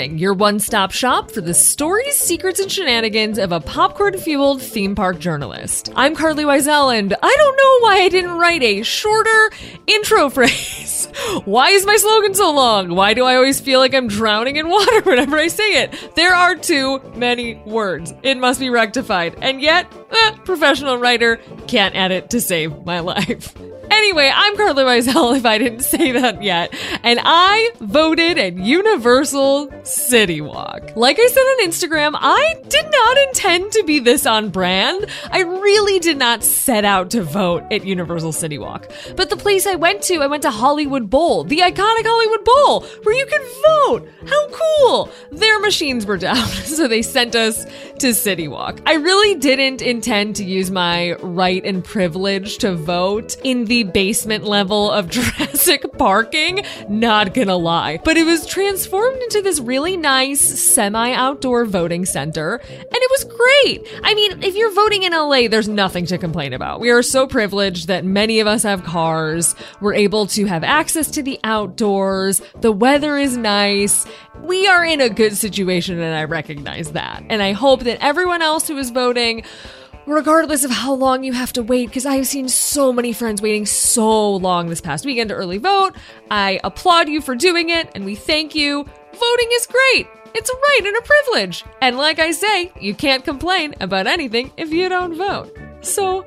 Everything, your one-stop shop for the stories, secrets, and shenanigans of a popcorn-fueled theme park journalist. I'm Carly Wiesel, and I don't know why I didn't write a shorter intro phrase. Why is my slogan so long? Why do I always feel like I'm drowning in water whenever I say it? There are too many words. It must be rectified. And yet, professional writer can't edit to save my life. Anyway, I'm Carly Wiesel, if I didn't say that yet, and I voted at Universal City Walk. Like I said on Instagram, I did not intend to be this on brand. I really did not set out to vote at Universal City Walk. But the place I went to Hollywood Bowl, the iconic Hollywood Bowl, where you can vote. How cool! Their machines were down, so they sent us to City Walk. I really didn't intend to use my right and privilege to vote in the basement level of Jurassic parking, not gonna lie. But it was transformed into this really nice semi-outdoor voting center, and it was great. I mean, if you're voting in LA, there's nothing to complain about. We are so privileged that many of us have cars. We're able to have access to the outdoors. The weather is nice. We are in a good situation, and I recognize that. And I hope that everyone else who is voting, regardless of how long you have to wait, because I have seen so many friends waiting so long this past weekend to early vote. I applaud you for doing it, and we thank you. Voting is great. It's a right and a privilege. And like I say, you can't complain about anything if you don't vote. So,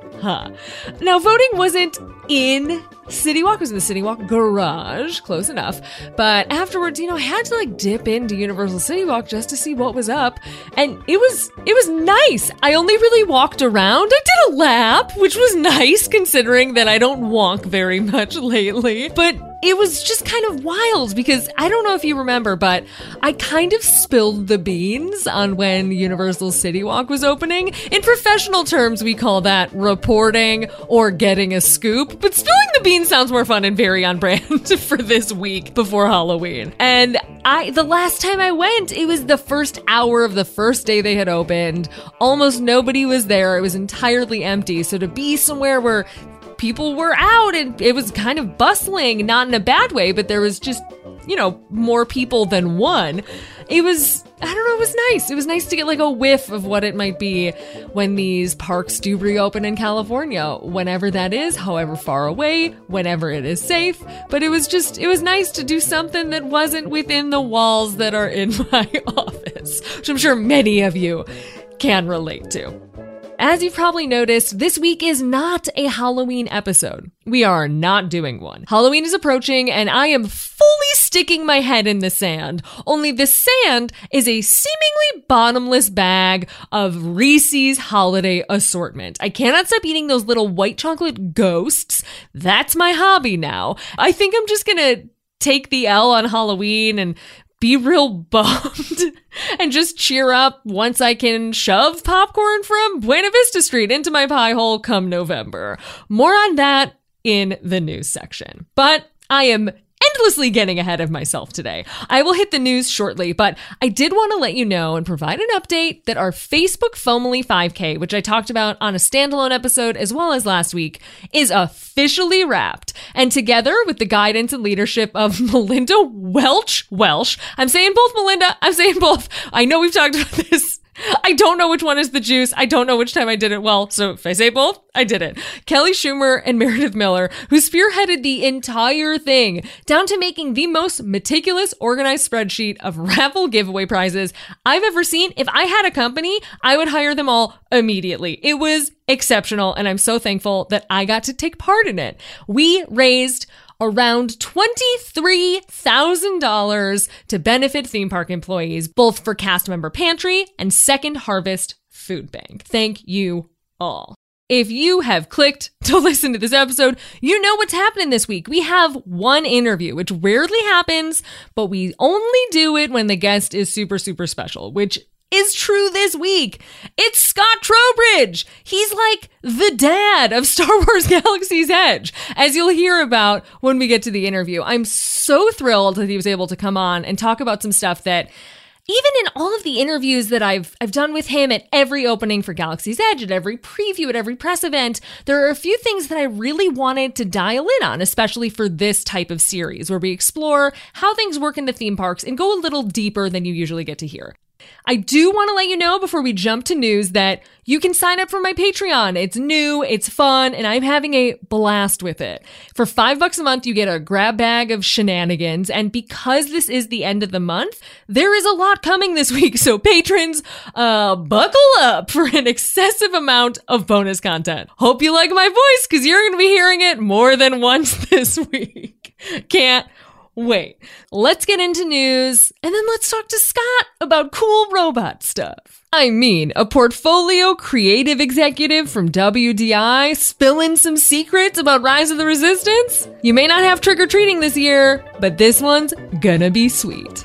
Now, voting wasn't in City Walk. It was in the City Walk garage, close enough. But afterwards, I had to dip into Universal City Walk just to see what was up. And it was nice. I only really walked around. I did a lap, which was nice considering that I don't walk very much lately. But it was just kind of wild because I don't know if you remember, but I kind of spilled the beans on when Universal City Walk was opening. In professional terms, we call that reporting or getting a scoop, but spilling the beans sounds more fun and very on brand for this week before Halloween. And the last time I went, it was the first hour of the first day they had opened. Almost nobody was there. It was entirely empty. So to be somewhere where people were out and it was kind of bustling, not in a bad way, but there was just, more people than one. It was nice. It was nice to get a whiff of what it might be when these parks do reopen in California, whenever that is, however far away, whenever it is safe. But it was nice to do something that wasn't within the walls that are in my office, which I'm sure many of you can relate to. As you've probably noticed, this week is not a Halloween episode. We are not doing one. Halloween is approaching, and I am fully sticking my head in the sand. Only the sand is a seemingly bottomless bag of Reese's holiday assortment. I cannot stop eating those little white chocolate ghosts. That's my hobby now. I think I'm just gonna take the L on Halloween and be real bummed and just cheer up once I can shove popcorn from Buena Vista Street into my pie hole come November. More on that in the news section. But I am endlessly getting ahead of myself today. I will hit the news shortly, but I did want to let you know and provide an update that our Facebook Foamily 5K, which I talked about on a standalone episode as well as last week, is officially wrapped. And together with the guidance and leadership of Melinda Welch, I'm saying both Melinda, I'm saying both. I know we've talked about this. I don't know which one is the juice. I don't know which time I did it well. So if I say both, I did it. Kelly Schumer and Meredith Miller, who spearheaded the entire thing, down to making the most meticulous, organized spreadsheet of raffle giveaway prizes I've ever seen. If I had a company, I would hire them all immediately. It was exceptional, and I'm so thankful that I got to take part in it. We raised around $23,000 to benefit theme park employees, both for cast member pantry and Second Harvest Food Bank. Thank you all. If you have clicked to listen to this episode, you know what's happening this week. We have one interview, which rarely happens, but we only do it when the guest is super, super special, which is true this week. It's Scott Trowbridge. He's like the dad of Star Wars Galaxy's Edge, as you'll hear about when we get to the interview. I'm so thrilled that he was able to come on and talk about some stuff that Even in all of the interviews that I've done with him at every opening for Galaxy's Edge, at every preview, at every press event, there are a few things that I really wanted to dial in on, especially for this type of series, where we explore how things work in the theme parks and go a little deeper than you usually get to hear. I do want to let you know before we jump to news that you can sign up for my Patreon. It's new, it's fun, and I'm having a blast with it. For $5 a month, you get a grab bag of shenanigans, and because this is the end of the month, there is a lot coming this week, so patrons, buckle up for an excessive amount of bonus content. Hope you like my voice, because you're going to be hearing it more than once this week. Can't wait. Let's get into news, and then let's talk to Scott about cool robot stuff. I mean, a portfolio creative executive from WDI spilling some secrets about Rise of the Resistance? You may not have trick-or-treating this year, but this one's gonna be sweet.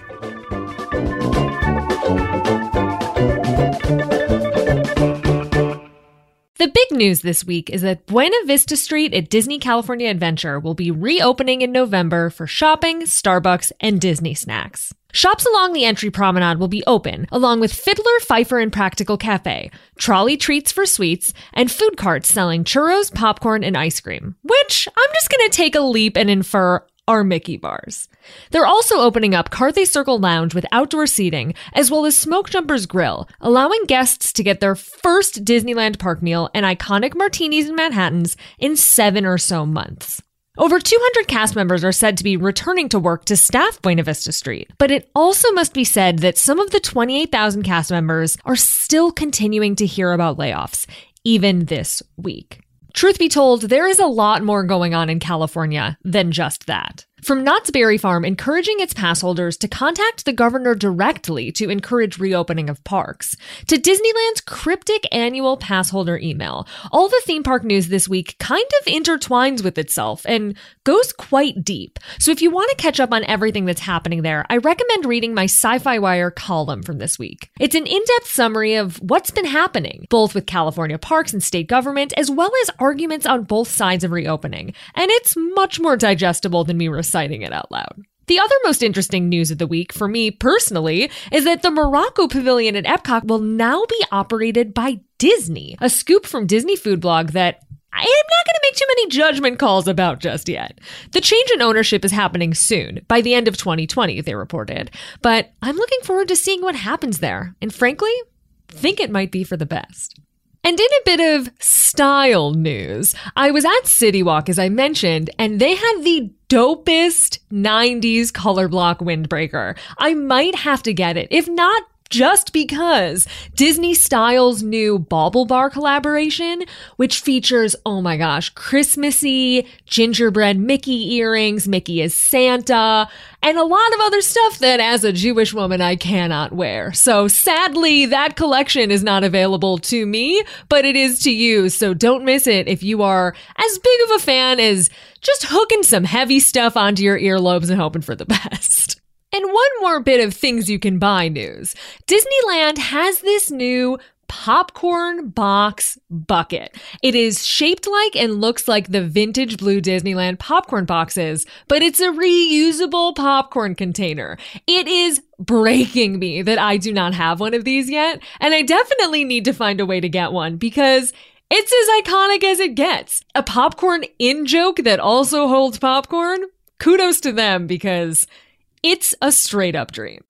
The big news this week is that Buena Vista Street at Disney California Adventure will be reopening in November for shopping, Starbucks, and Disney snacks. Shops along the entry promenade will be open, along with Fiddler, Pfeiffer, and Practical Cafe, trolley treats for sweets, and food carts selling churros, popcorn, and ice cream, which I'm just going to take a leap and infer are Mickey bars. They're also opening up Carthay Circle Lounge with outdoor seating, as well as Smoke Jumper's Grill, allowing guests to get their first Disneyland park meal and iconic martinis and Manhattans in 7 or so months. Over 200 cast members are said to be returning to work to staff Buena Vista Street, but it also must be said that some of the 28,000 cast members are still continuing to hear about layoffs, even this week. Truth be told, there is a lot more going on in California than just that. From Knott's Berry Farm encouraging its pass holders to contact the governor directly to encourage reopening of parks, to Disneyland's cryptic annual pass holder email, all the theme park news this week kind of intertwines with itself and goes quite deep. So if you want to catch up on everything that's happening there, I recommend reading my Sci-Fi Wire column from this week. It's an in-depth summary of what's been happening, both with California parks and state government, as well as arguments on both sides of reopening. And it's much more digestible than me reciting it out loud. The other most interesting news of the week, for me personally, is that the Morocco Pavilion at Epcot will now be operated by Disney. A scoop from Disney Food Blog that I am not going to make too many judgment calls about just yet. The change in ownership is happening soon, by the end of 2020, they reported. But I'm looking forward to seeing what happens there, and frankly, think it might be for the best. And in a bit of style news, I was at City Walk, as I mentioned, and they had the dopest 90s color block windbreaker. I might have to get it, if not just because Disney Style's new Bauble Bar collaboration, which features, oh my gosh, Christmassy gingerbread Mickey earrings, Mickey as Santa, and a lot of other stuff that as a Jewish woman I cannot wear. So sadly, that collection is not available to me, but it is to you. So don't miss it if you are as big of a fan as just hooking some heavy stuff onto your earlobes and hoping for the best. And one more bit of things you can buy news. Disneyland has this new popcorn box bucket. It is shaped like and looks like the vintage blue Disneyland popcorn boxes, but it's a reusable popcorn container. It is breaking me that I do not have one of these yet, and I definitely need to find a way to get one because it's as iconic as it gets. A popcorn in-joke that also holds popcorn? Kudos to them because it's a straight up dream.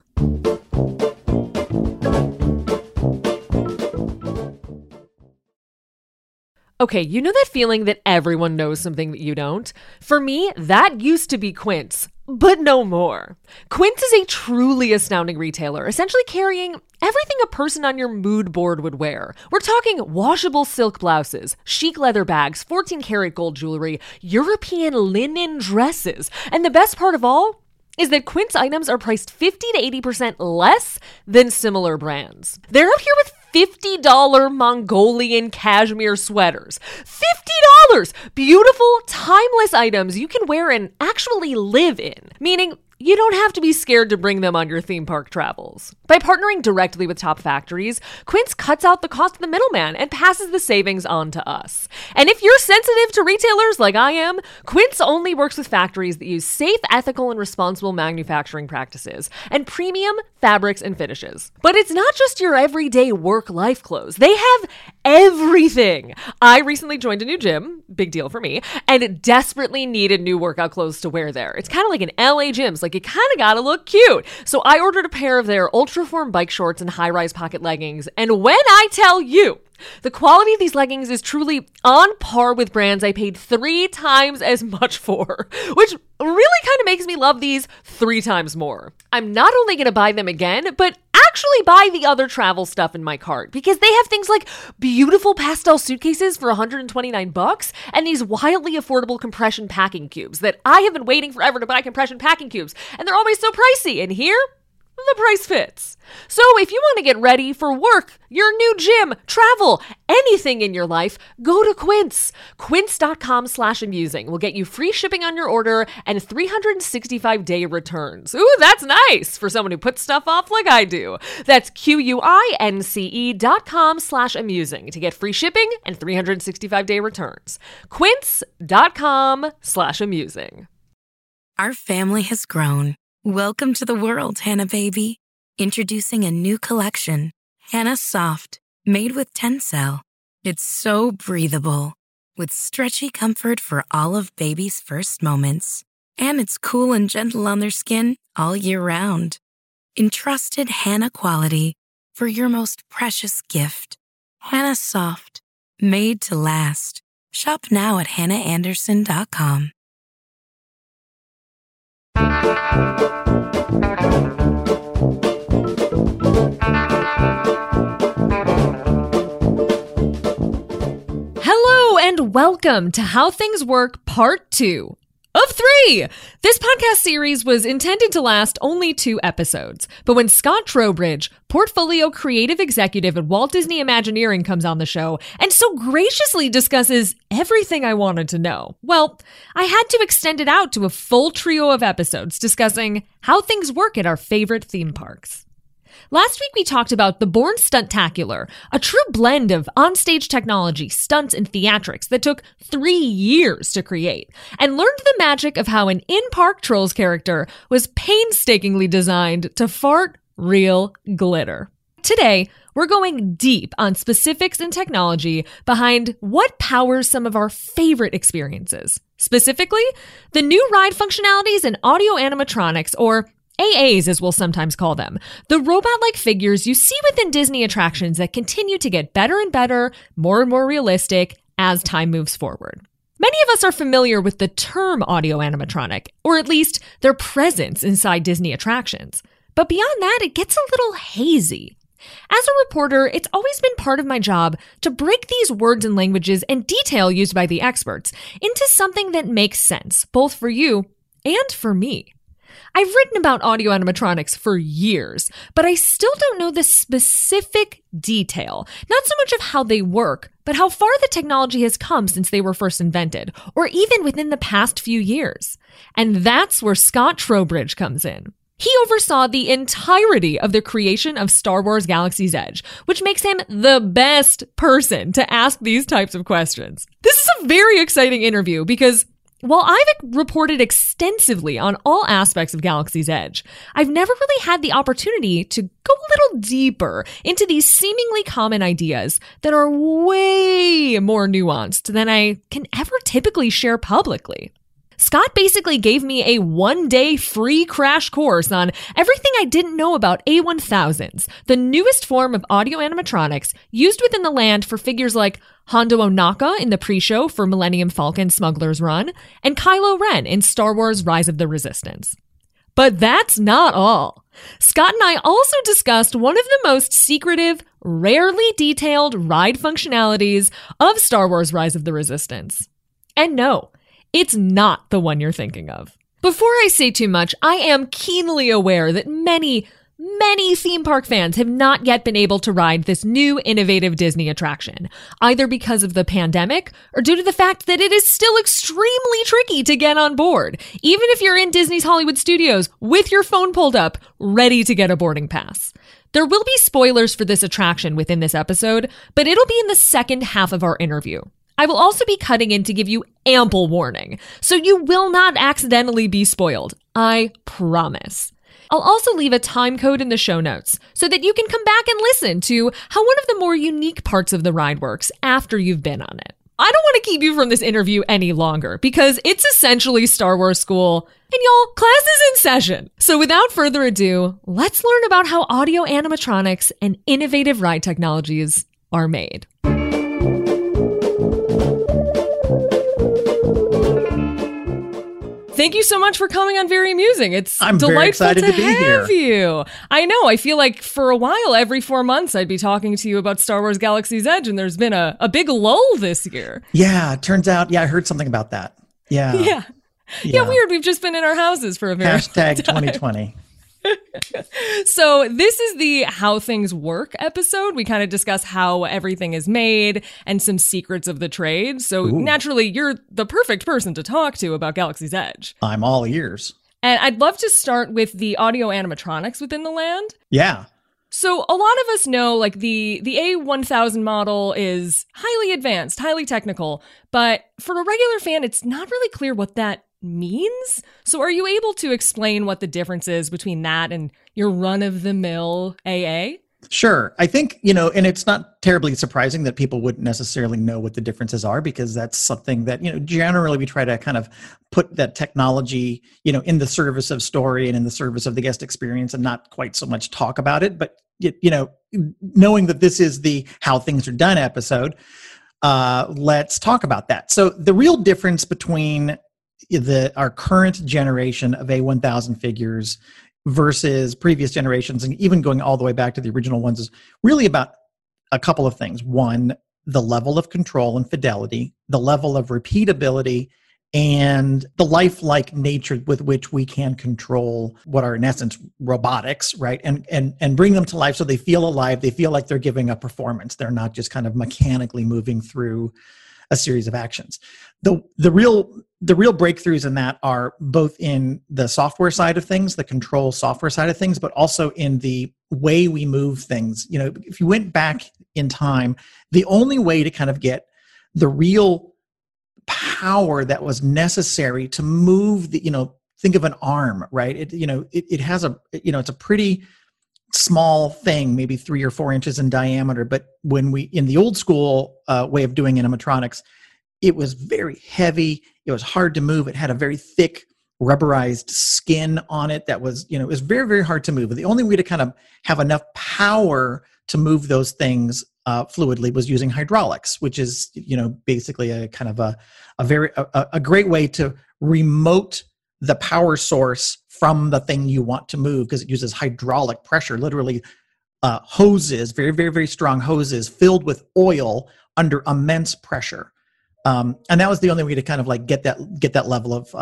Okay, you know that feeling that everyone knows something that you don't? For me, that used to be Quince, but no more. Quince is a truly astounding retailer, essentially carrying everything a person on your mood board would wear. We're talking washable silk blouses, chic leather bags, 14-karat gold jewelry, European linen dresses, and the best part of all is that Quince items are priced 50 to 80% less than similar brands. They're out here with $50 Mongolian cashmere sweaters. $50! Beautiful, timeless items you can wear and actually live in. Meaning, you don't have to be scared to bring them on your theme park travels. By partnering directly with top factories, Quince cuts out the cost of the middleman and passes the savings on to us. And if you're sensitive to retailers like I am, Quince only works with factories that use safe, ethical, and responsible manufacturing practices and premium fabrics and finishes. But it's not just your everyday work-life clothes. They have everything. I recently joined a new gym, big deal for me, and desperately needed new workout clothes to wear there. It's kind of like an LA gyms, like you kind of gotta look cute. So I ordered a pair of their Ultraform bike shorts and high-rise pocket leggings, and when I tell you, the quality of these leggings is truly on par with brands I paid 3 times as much for, which really kind of makes me love these 3 times more. I'm not only going to buy them again, but actually buy the other travel stuff in my cart because they have things like beautiful pastel suitcases for $129 and these wildly affordable compression packing cubes that I have been waiting forever to buy compression packing cubes, and they're always so pricey. And here, the price fits. So if you want to get ready for work, your new gym, travel, anything in your life, go to Quince. Quince.com/amusing will get you free shipping on your order and 365-day returns. Ooh, that's nice for someone who puts stuff off like I do. That's QUINCE.com/amusing to get free shipping and 365-day returns. Quince.com/amusing. Our family has grown. Welcome to the world, Hannah baby. Introducing a new collection, Hannah Soft, made with Tencel. It's so breathable, with stretchy comfort for all of baby's first moments. And it's cool and gentle on their skin all year round. Entrusted Hannah quality for your most precious gift. Hannah Soft, made to last. Shop now at hannahanderson.com. Hello and welcome to How Things Work Part 2 of 3. This podcast series was intended to last only 2 episodes, but when Scott Trowbridge, portfolio creative executive at Walt Disney Imagineering, comes on the show and so graciously discusses everything I wanted to know, well, I had to extend it out to a full trio of episodes discussing how things work at our favorite theme parks. Last week, we talked about the Bourne Stuntacular, a true blend of onstage technology, stunts, and theatrics that took 3 years to create, and learned the magic of how an in-park Trolls character was painstakingly designed to fart real glitter. Today, we're going deep on specifics and technology behind what powers some of our favorite experiences. Specifically, the new ride functionalities and audio animatronics, or AAs as we'll sometimes call them, the robot-like figures you see within Disney attractions that continue to get better and better, more and more realistic as time moves forward. Many of us are familiar with the term audio animatronic, or at least their presence inside Disney attractions. But beyond that, it gets a little hazy. As a reporter, it's always been part of my job to break these words and languages and detail used by the experts into something that makes sense, both for you and for me. I've written about audio animatronics for years, but I still don't know the specific detail, not so much of how they work, but how far the technology has come since they were first invented, or even within the past few years. And that's where Scott Trowbridge comes in. He oversaw the entirety of the creation of Star Wars Galaxy's Edge, which makes him the best person to ask these types of questions. This is a very exciting interview because while I've reported extensively on all aspects of Galaxy's Edge, I've never really had the opportunity to go a little deeper into these seemingly common ideas that are way more nuanced than I can ever typically share publicly. Scott basically gave me a 1-day free crash course on everything I didn't know about A1000s, the newest form of audio animatronics used within the land for figures like Hondo Ohnaka in the pre-show for Millennium Falcon Smuggler's Run, and Kylo Ren in Star Wars Rise of the Resistance. But that's not all. Scott and I also discussed one of the most secretive, rarely detailed ride functionalities of Star Wars Rise of the Resistance. And no, it's not the one you're thinking of. Before I say too much, I am keenly aware that many, Many theme park fans have not yet been able to ride this new innovative Disney attraction, either because of the pandemic or due to the fact that it is still extremely tricky to get on board, even if you're in Disney's Hollywood Studios with your phone pulled up, ready to get a boarding pass. There will be spoilers for this attraction within this episode, but it'll be in the second half of our interview. I will also be cutting in to give you ample warning, so you will not accidentally be spoiled. I promise. I'll also leave a time code in the show notes so that you can come back and listen to how one of the more unique parts of the ride works after you've been on it. I don't want to keep you from this interview any longer because it's essentially Star Wars school, and y'all, class is in session. So without further ado, let's learn about how audio animatronics and innovative ride technologies are made. Thank you so much for coming on Very Amusing. I'm delightful very excited to be have here. You. I know. I feel like for a while, every 4 months, I'd be talking to you about Star Wars Galaxy's Edge, and there's been a big lull this year. Yeah, it turns out, I heard something about that. Yeah. Yeah, weird. We've just been in our houses for a very long time. 2020. So this is the How Things Work episode. We kind of discuss how everything is made and some secrets of the trade. So naturally, you're the perfect person to talk to about Galaxy's Edge. I'm all ears. And I'd love to start with the audio animatronics within the land. Yeah. So a lot of us know like the A1000 model is highly advanced, highly technical, but for a regular fan, it's not really clear what that means. So are you able to explain what the difference is between that and your run-of-the-mill AA? Sure. I think, and it's not terribly surprising that people wouldn't necessarily know what the differences are, because that's something that, generally we try to kind of put that technology, in the service of story and in the service of the guest experience and not quite so much talk about it. But, knowing that this is the How Things Are Done episode, let's talk about that. So the real difference between our current generation of A1000 figures versus previous generations, and even going all the way back to the original ones, is really about a couple of things. One, the level of control and fidelity, the level of repeatability, and the lifelike nature with which we can control what are in essence robotics, right? And bring them to life so they feel alive. They feel like they're giving a performance. They're not just kind of mechanically moving through a series of actions. The real breakthroughs in that are both in the software side of things, the control software side of things, but also in the way we move things. If you went back in time, the only way to kind of get the real power that was necessary to move think of an arm, right? It has it's a pretty small thing, maybe 3 or 4 inches in diameter. But when in the old school way of doing animatronics, it was very heavy. It was hard to move. It had a very thick rubberized skin on it that was, it was very, very hard to move. But the only way to kind of have enough power to move those things fluidly was using hydraulics, which is, basically a kind of a great way to remote the power source from the thing you want to move, because it uses hydraulic pressure, literally hoses, very, very, very strong hoses filled with oil under immense pressure. And that was the only way to kind of like get that level of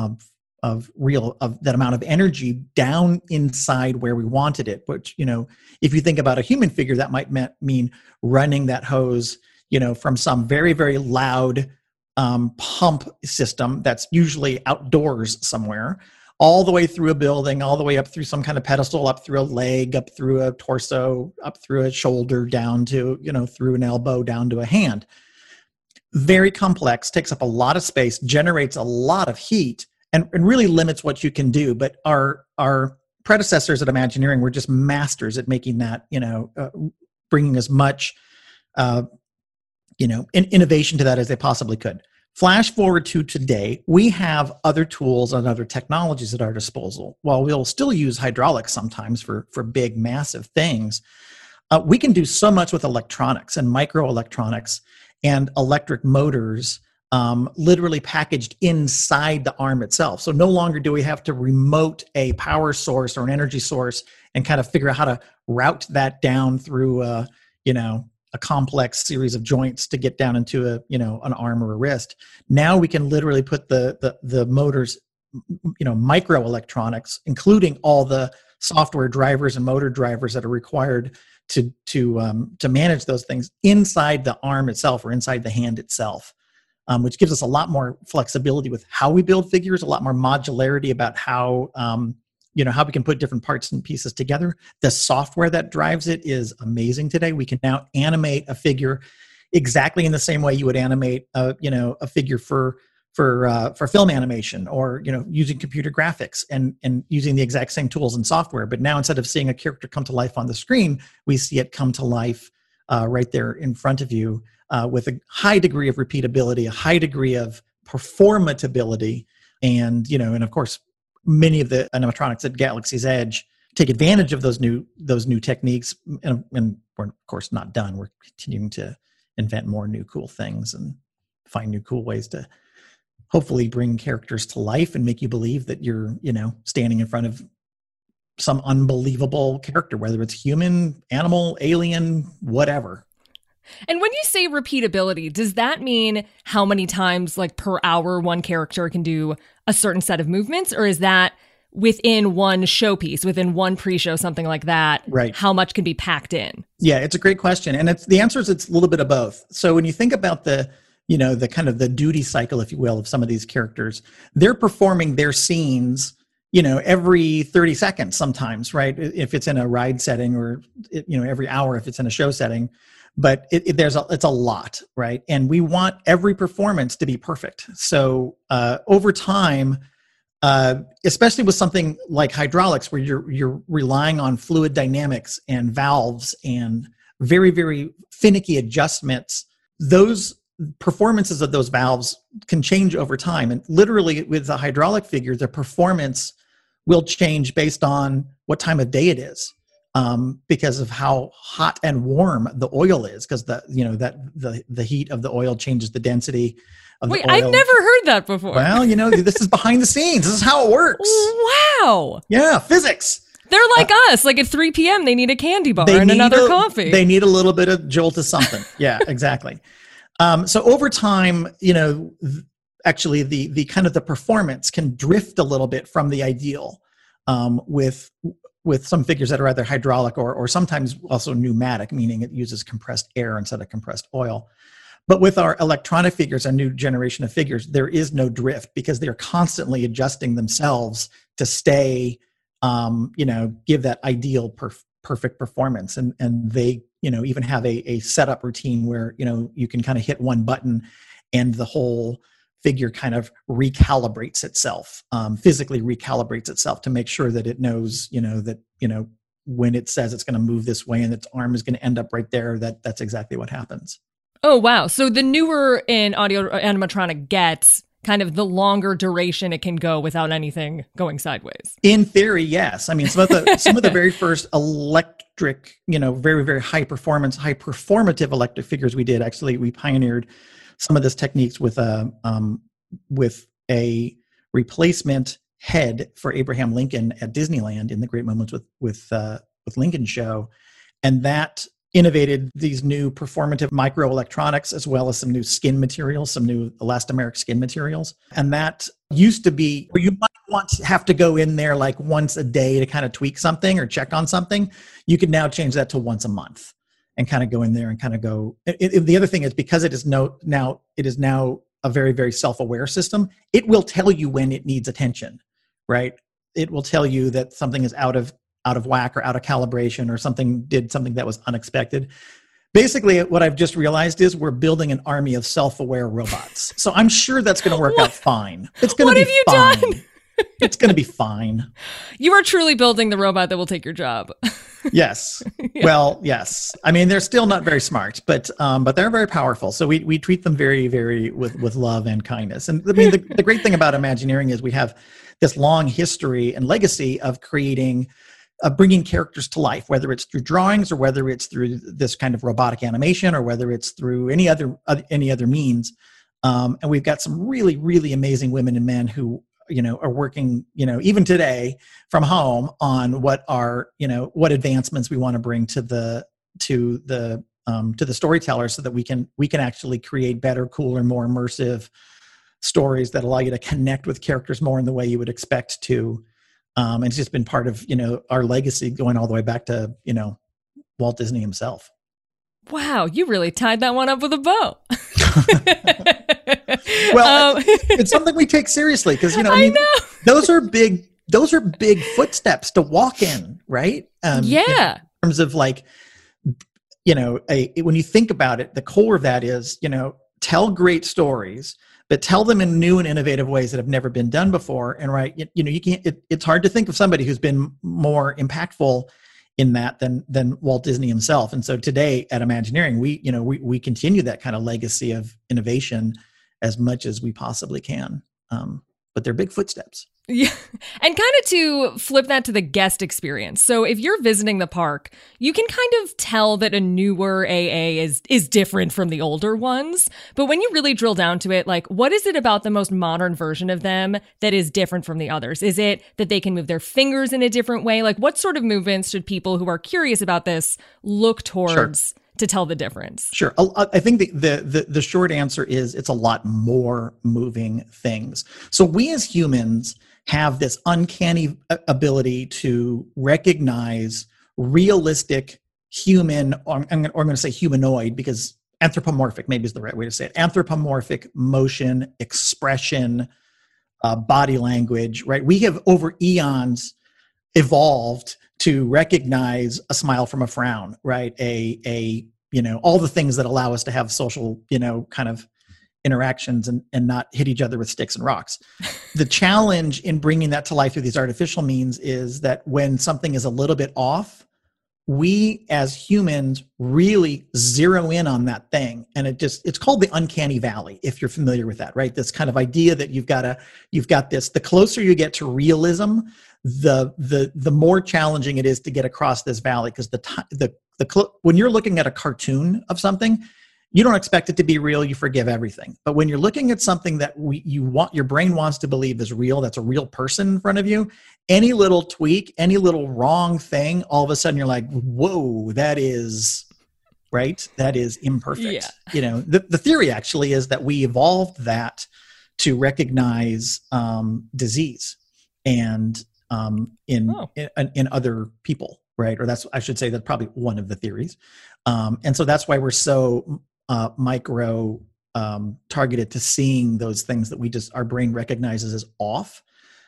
that amount of energy down inside where we wanted it. Which, if you think about a human figure, that might mean running that hose, from some very, very loud pump system that's usually outdoors somewhere, all the way through a building, all the way up through some kind of pedestal, up through a leg, up through a torso, up through a shoulder, down to, through an elbow, down to a hand. Very complex, takes up a lot of space, generates a lot of heat, and really limits what you can do. But our predecessors at Imagineering were just masters at making that, bringing as much, innovation to that as they possibly could. Flash forward to today, we have other tools and other technologies at our disposal. While we'll still use hydraulics sometimes for big, massive things, we can do so much with electronics and microelectronics and electric motors, literally packaged inside the arm itself. So no longer do we have to remote a power source or an energy source and kind of figure out how to route that down through a complex series of joints to get down into an arm or a wrist. Now we can literally put the motors, microelectronics, including all the software drivers and motor drivers that are required to manage those things inside the arm itself or inside the hand itself, which gives us a lot more flexibility with how we build figures, a lot more modularity about how how we can put different parts and pieces together. The software that drives it is amazing today. We can now animate a figure exactly in the same way you would animate a figure for film animation, or using computer graphics and using the exact same tools and software. But now, instead of seeing a character come to life on the screen, we see it come to life right there in front of you, with a high degree of repeatability, a high degree of performatability, and of course, many of the animatronics at Galaxy's Edge take advantage of those new techniques. And we're of course not done. We're continuing to invent more new cool things and find new cool ways to hopefully bring characters to life and make you believe that you're, standing in front of some unbelievable character, whether it's human, animal, alien, whatever. And when you say repeatability, does that mean how many times, like per hour, one character can do a certain set of movements? Or is that within one showpiece, within one pre-show, something like that? Right. How much can be packed in? Yeah, it's a great question. And the answer is it's a little bit of both. So when you think about the kind of the duty cycle, if you will, of some of these characters, they're performing their scenes, every 30 seconds sometimes, right? If it's in a ride setting, or, every hour if it's in a show setting. But it's a lot, right? And we want every performance to be perfect. So over time, especially with something like hydraulics, where you're relying on fluid dynamics and valves and very, very finicky adjustments, those performances of those valves can change over time. And literally, with a hydraulic figure, the performance will change based on what time of day it is, because of how hot and warm the oil is, because the heat of the oil changes the density of the oil. I've never heard that before. Well, this is behind the scenes. This is how it works. Wow. Yeah, physics. They're like us. Like at 3 p.m., they need a candy bar and another coffee. They need a little bit of jolt of something. Yeah, exactly. So over time, actually the kind of the performance can drift a little bit from the ideal, with some figures that are either hydraulic or sometimes also pneumatic, meaning it uses compressed air instead of compressed oil. But with our electronic figures, our new generation of figures, there is no drift, because they're constantly adjusting themselves to stay, give that ideal perfect performance. And they, even have a setup routine where, you can kind of hit one button and the whole figure kind of recalibrates itself, physically recalibrates itself to make sure that it knows, that, when it says it's going to move this way and its arm is going to end up right there, that's exactly what happens. Oh, wow. So the newer an audio animatronic gets, kind of the longer duration it can go without anything going sideways. In theory, yes. I mean, some of the very first electric, very, very high performative electric figures we did, actually, we pioneered some of this techniques with a replacement head for Abraham Lincoln at Disneyland in the Great Moments with Lincoln show, and that innovated these new performative microelectronics, as well as some new skin materials, some new elastomeric skin materials. And that used to be where you might have to go in there like once a day to kind of tweak something or check on something. You could now change that to once a month and kind of go in there and kind of go. The other thing is, because it is now a very, very self-aware system, it will tell you when it needs attention, right? It will tell you that something is out of whack or out of calibration, or something that was unexpected. Basically, what I've just realized is we're building an army of self-aware robots. So I'm sure that's going to work out fine. It's going to be fine. Done? It's going to be fine. You are truly building the robot that will take your job. Yes. Yeah. Well, yes. I mean, they're still not very smart, but they're very powerful. So we treat them very, very with love and kindness. And I mean, the great thing about Imagineering is we have this long history and legacy of creating, bringing characters to life, whether it's through drawings or whether it's through this kind of robotic animation or whether it's through any other means. And we've got some really, really amazing women and men who, are working, even today from home on what advancements we want to bring to the storyteller, so that we can actually create better, cooler, more immersive stories that allow you to connect with characters more in the way you would expect to. And it's just been part of, our legacy going all the way back to, Walt Disney himself. Wow, you really tied that one up with a bow. Well, it's something we take seriously because, I know. those are big footsteps to walk in, right? Yeah. In terms of like, when you think about it, the core of that is, tell great stories, but tell them in new and innovative ways that have never been done before. And right, you can't. It's hard to think of somebody who's been more impactful in that than Walt Disney himself. And so today at Imagineering, we continue that kind of legacy of innovation as much as we possibly can. But they're big footsteps. Yeah. And kind of to flip that to the guest experience. So if you're visiting the park, you can kind of tell that a newer AA is different from the older ones. But when you really drill down to it, like, what is it about the most modern version of them that is different from the others? Is it that they can move their fingers in a different way? Like, what sort of movements should people who are curious about this look towards to tell the difference? Sure. I think the short answer is it's a lot more moving things. So we as humans have this uncanny ability to recognize realistic human, or I'm going to say humanoid because anthropomorphic maybe is the right way to say it. Anthropomorphic motion, expression, body language, right? We have over eons evolved to recognize a smile from a frown, right? All the things that allow us to have social, kind of interactions and not hit each other with sticks and rocks. The challenge in bringing that to life through these artificial means is that when something is a little bit off, we as humans really zero in on that thing. And it's called the uncanny valley, if you're familiar with that, right? This kind of idea that you've got this, the closer you get to realism, the more challenging it is to get across this valley. Because when you're looking at a cartoon of something, you don't expect it to be real. You forgive everything. But when you're looking at something that your brain wants to believe is real, that's a real person in front of you, any little tweak, any little wrong thing, all of a sudden you're like, whoa, that is right. That is imperfect. Yeah. The theory actually is that we evolved that to recognize disease and in other people, right? Or I should say that's probably one of the theories. And so that's why we're so micro targeted to seeing those things that our brain recognizes as off.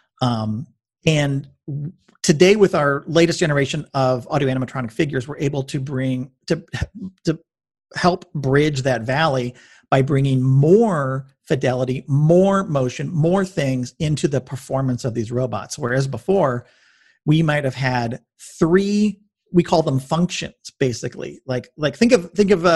And today with our latest generation of audio animatronic figures, we're able to help bridge that valley by bringing more fidelity, more motion, more things into the performance of these robots. Whereas before, we might have had three, we call them functions, basically. Like think of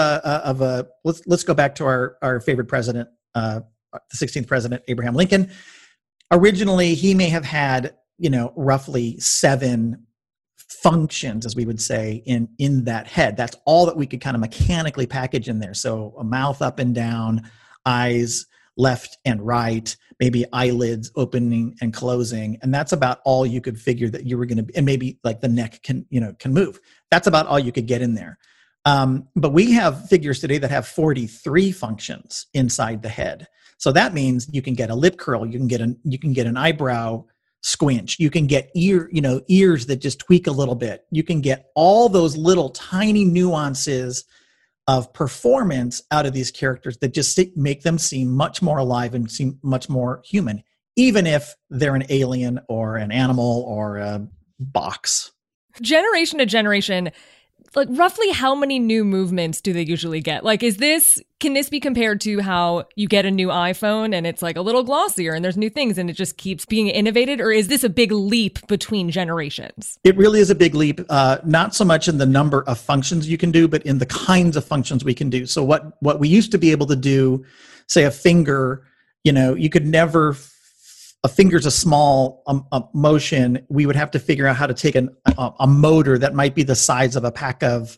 let's go back to our favorite president, the 16th president, Abraham Lincoln. Originally, he may have had, roughly 7 functions, as we would say, in that head. That's all that we could kind of mechanically package in there. So a mouth up and down, eyes left and right, maybe eyelids opening and closing. And that's about all you could figure that you were going to, and maybe like the neck can move. That's about all you could get in there. But we have figures today that have 43 functions inside the head. So that means you can get a lip curl, you can get an eyebrow squinch, you can get ears that just tweak a little bit. You can get all those little tiny nuances of performance out of these characters that just make them seem much more alive and seem much more human, even if they're an alien or an animal or a box. Generation to generation, like roughly how many new movements do they usually get? Like, can this be compared to how you get a new iPhone and it's like a little glossier and there's new things and it just keeps being innovated? Or is this a big leap between generations? It really is a big leap, not so much in the number of functions you can do, but in the kinds of functions we can do. So what we used to be able to do, say a finger, you could never, a finger's a small motion. We would have to figure out how to take a motor that might be the size of a pack of,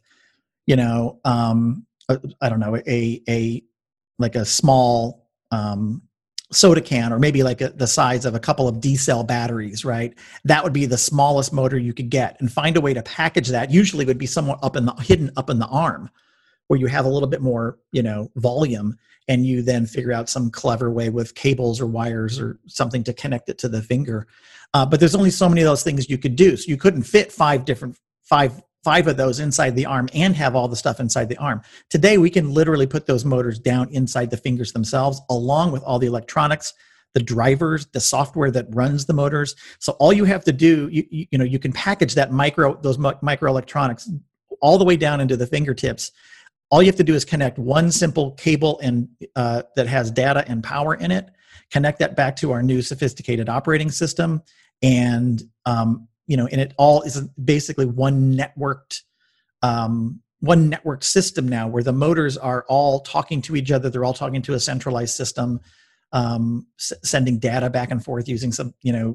I don't know, like a small soda can, or maybe like the size of a couple of D-cell batteries, right? That would be the smallest motor you could get, and find a way to package that. Usually would be somewhere hidden up in the arm, where you have a little bit more, volume, and you then figure out some clever way with cables or wires or something to connect it to the finger. But there's only so many of those things you could do. So you couldn't fit five of those inside the arm and have all the stuff inside the arm. Today, we can literally put those motors down inside the fingers themselves, along with all the electronics, the drivers, the software that runs the motors. So all you have to do, you can package those microelectronics all the way down into the fingertips. All you have to do is connect one simple cable and that has data and power in it, connect that back to our new sophisticated operating system, and and it all is basically one networked system now, where the motors are all talking to each other. They're all talking to a centralized system, sending data back and forth using some,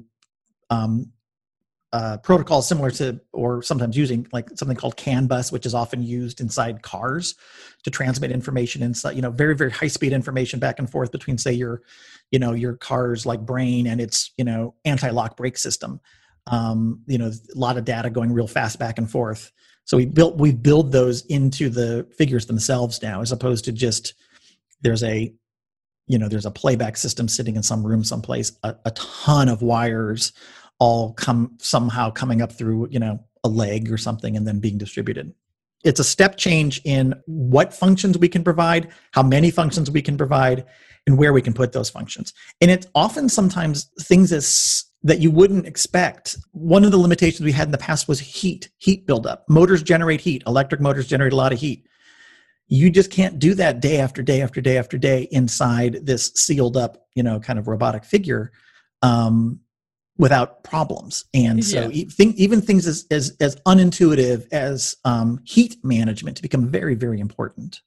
protocols similar to, or sometimes using like something called CAN bus, which is often used inside cars to transmit information inside, very, very high speed information back and forth between, say, your car's like brain and its, anti-lock brake system. A lot of data going real fast back and forth. So we build those into the figures themselves now, as opposed to just there's a playback system sitting in some room someplace, a ton of wires all coming up through, a leg or something and then being distributed. It's a step change in what functions we can provide, how many functions we can provide, and where we can put those functions. And it's often sometimes things that you wouldn't expect. One of the limitations we had in the past was heat buildup. Motors generate heat. Electric motors generate a lot of heat. You just can't do that day after day after day after day inside this sealed up, kind of robotic figure without problems. And so even things as unintuitive as heat management become very, very important.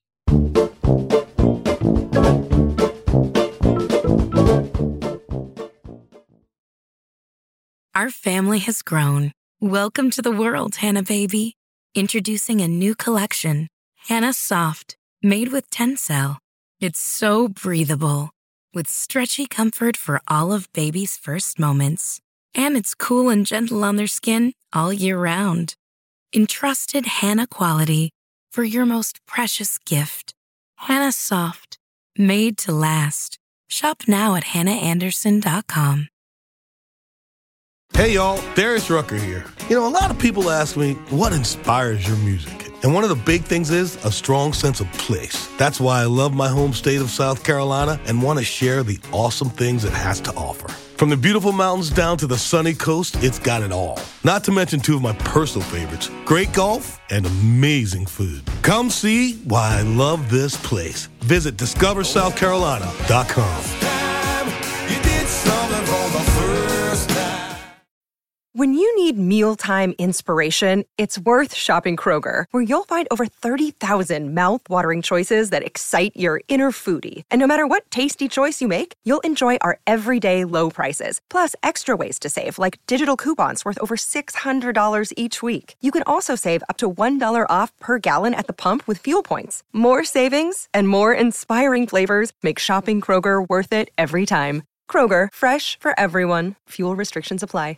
Our family has grown. Welcome to the world, Hannah baby. Introducing a new collection, Hannah Soft, made with Tencel. It's so breathable, with stretchy comfort for all of baby's first moments. And it's cool and gentle on their skin all year round. Entrusted Hannah quality for your most precious gift. Hannah Soft, made to last. Shop now at hannahanderson.com. Hey y'all, Darius Rucker here. A lot of people ask me, what inspires your music? And one of the big things is a strong sense of place. That's why I love my home state of South Carolina and want to share the awesome things it has to offer. From the beautiful mountains down to the sunny coast, it's got it all. Not to mention two of my personal favorites, great golf and amazing food. Come see why I love this place. Visit discoversouthcarolina.com. When you need mealtime inspiration, it's worth shopping Kroger, where you'll find over 30,000 mouth-watering choices that excite your inner foodie. And no matter what tasty choice you make, you'll enjoy our everyday low prices, plus extra ways to save, like digital coupons worth over $600 each week. You can also save up to $1 off per gallon at the pump with fuel points. More savings and more inspiring flavors make shopping Kroger worth it every time. Kroger, fresh for everyone. Fuel restrictions apply.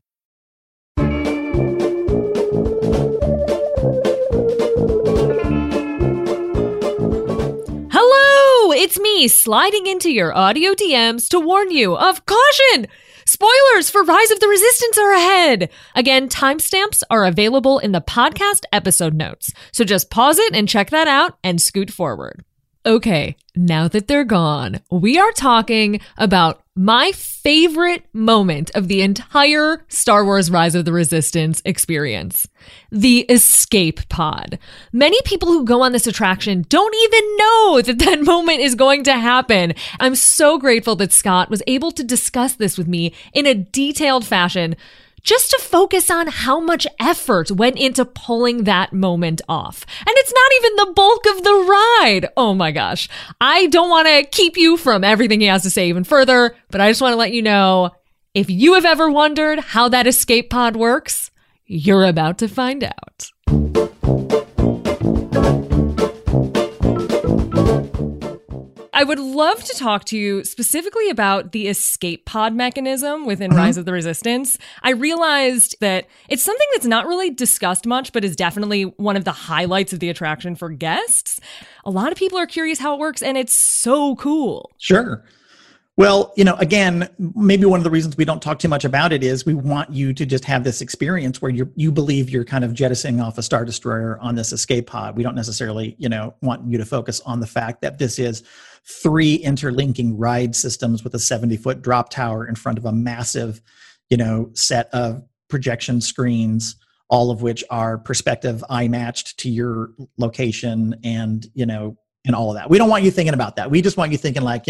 It's me sliding into your audio DMs to warn you of caution! Spoilers for Rise of the Resistance are ahead! Again, timestamps are available in the podcast episode notes, so just pause it and check that out and scoot forward. Okay, now that they're gone, we are talking about my favorite moment of the entire Star Wars Rise of the Resistance experience. The escape pod. Many people who go on this attraction don't even know that moment is going to happen. I'm so grateful that Scott was able to discuss this with me in a detailed fashion, just to focus on how much effort went into pulling that moment off. And it's not even the bulk of the ride. Oh my gosh. I don't want to keep you from everything he has to say even further, but I just want to let you know, if you have ever wondered how that escape pod works, you're about to find out. I would love to talk to you specifically about the escape pod mechanism within Rise of the Resistance. I realized that it's something that's not really discussed much, but is definitely one of the highlights of the attraction for guests. A lot of people are curious how it works, and it's so cool. Sure. Well, again, maybe one of the reasons we don't talk too much about it is we want you to just have this experience where you believe you're kind of jettisoning off a Star Destroyer on this escape pod. We don't necessarily, want you to focus on the fact that this is 3 interlinking ride systems with a 70-foot drop tower in front of a massive, set of projection screens, all of which are perspective eye matched to your location and all of that. We don't want you thinking about that. We just want you thinking like,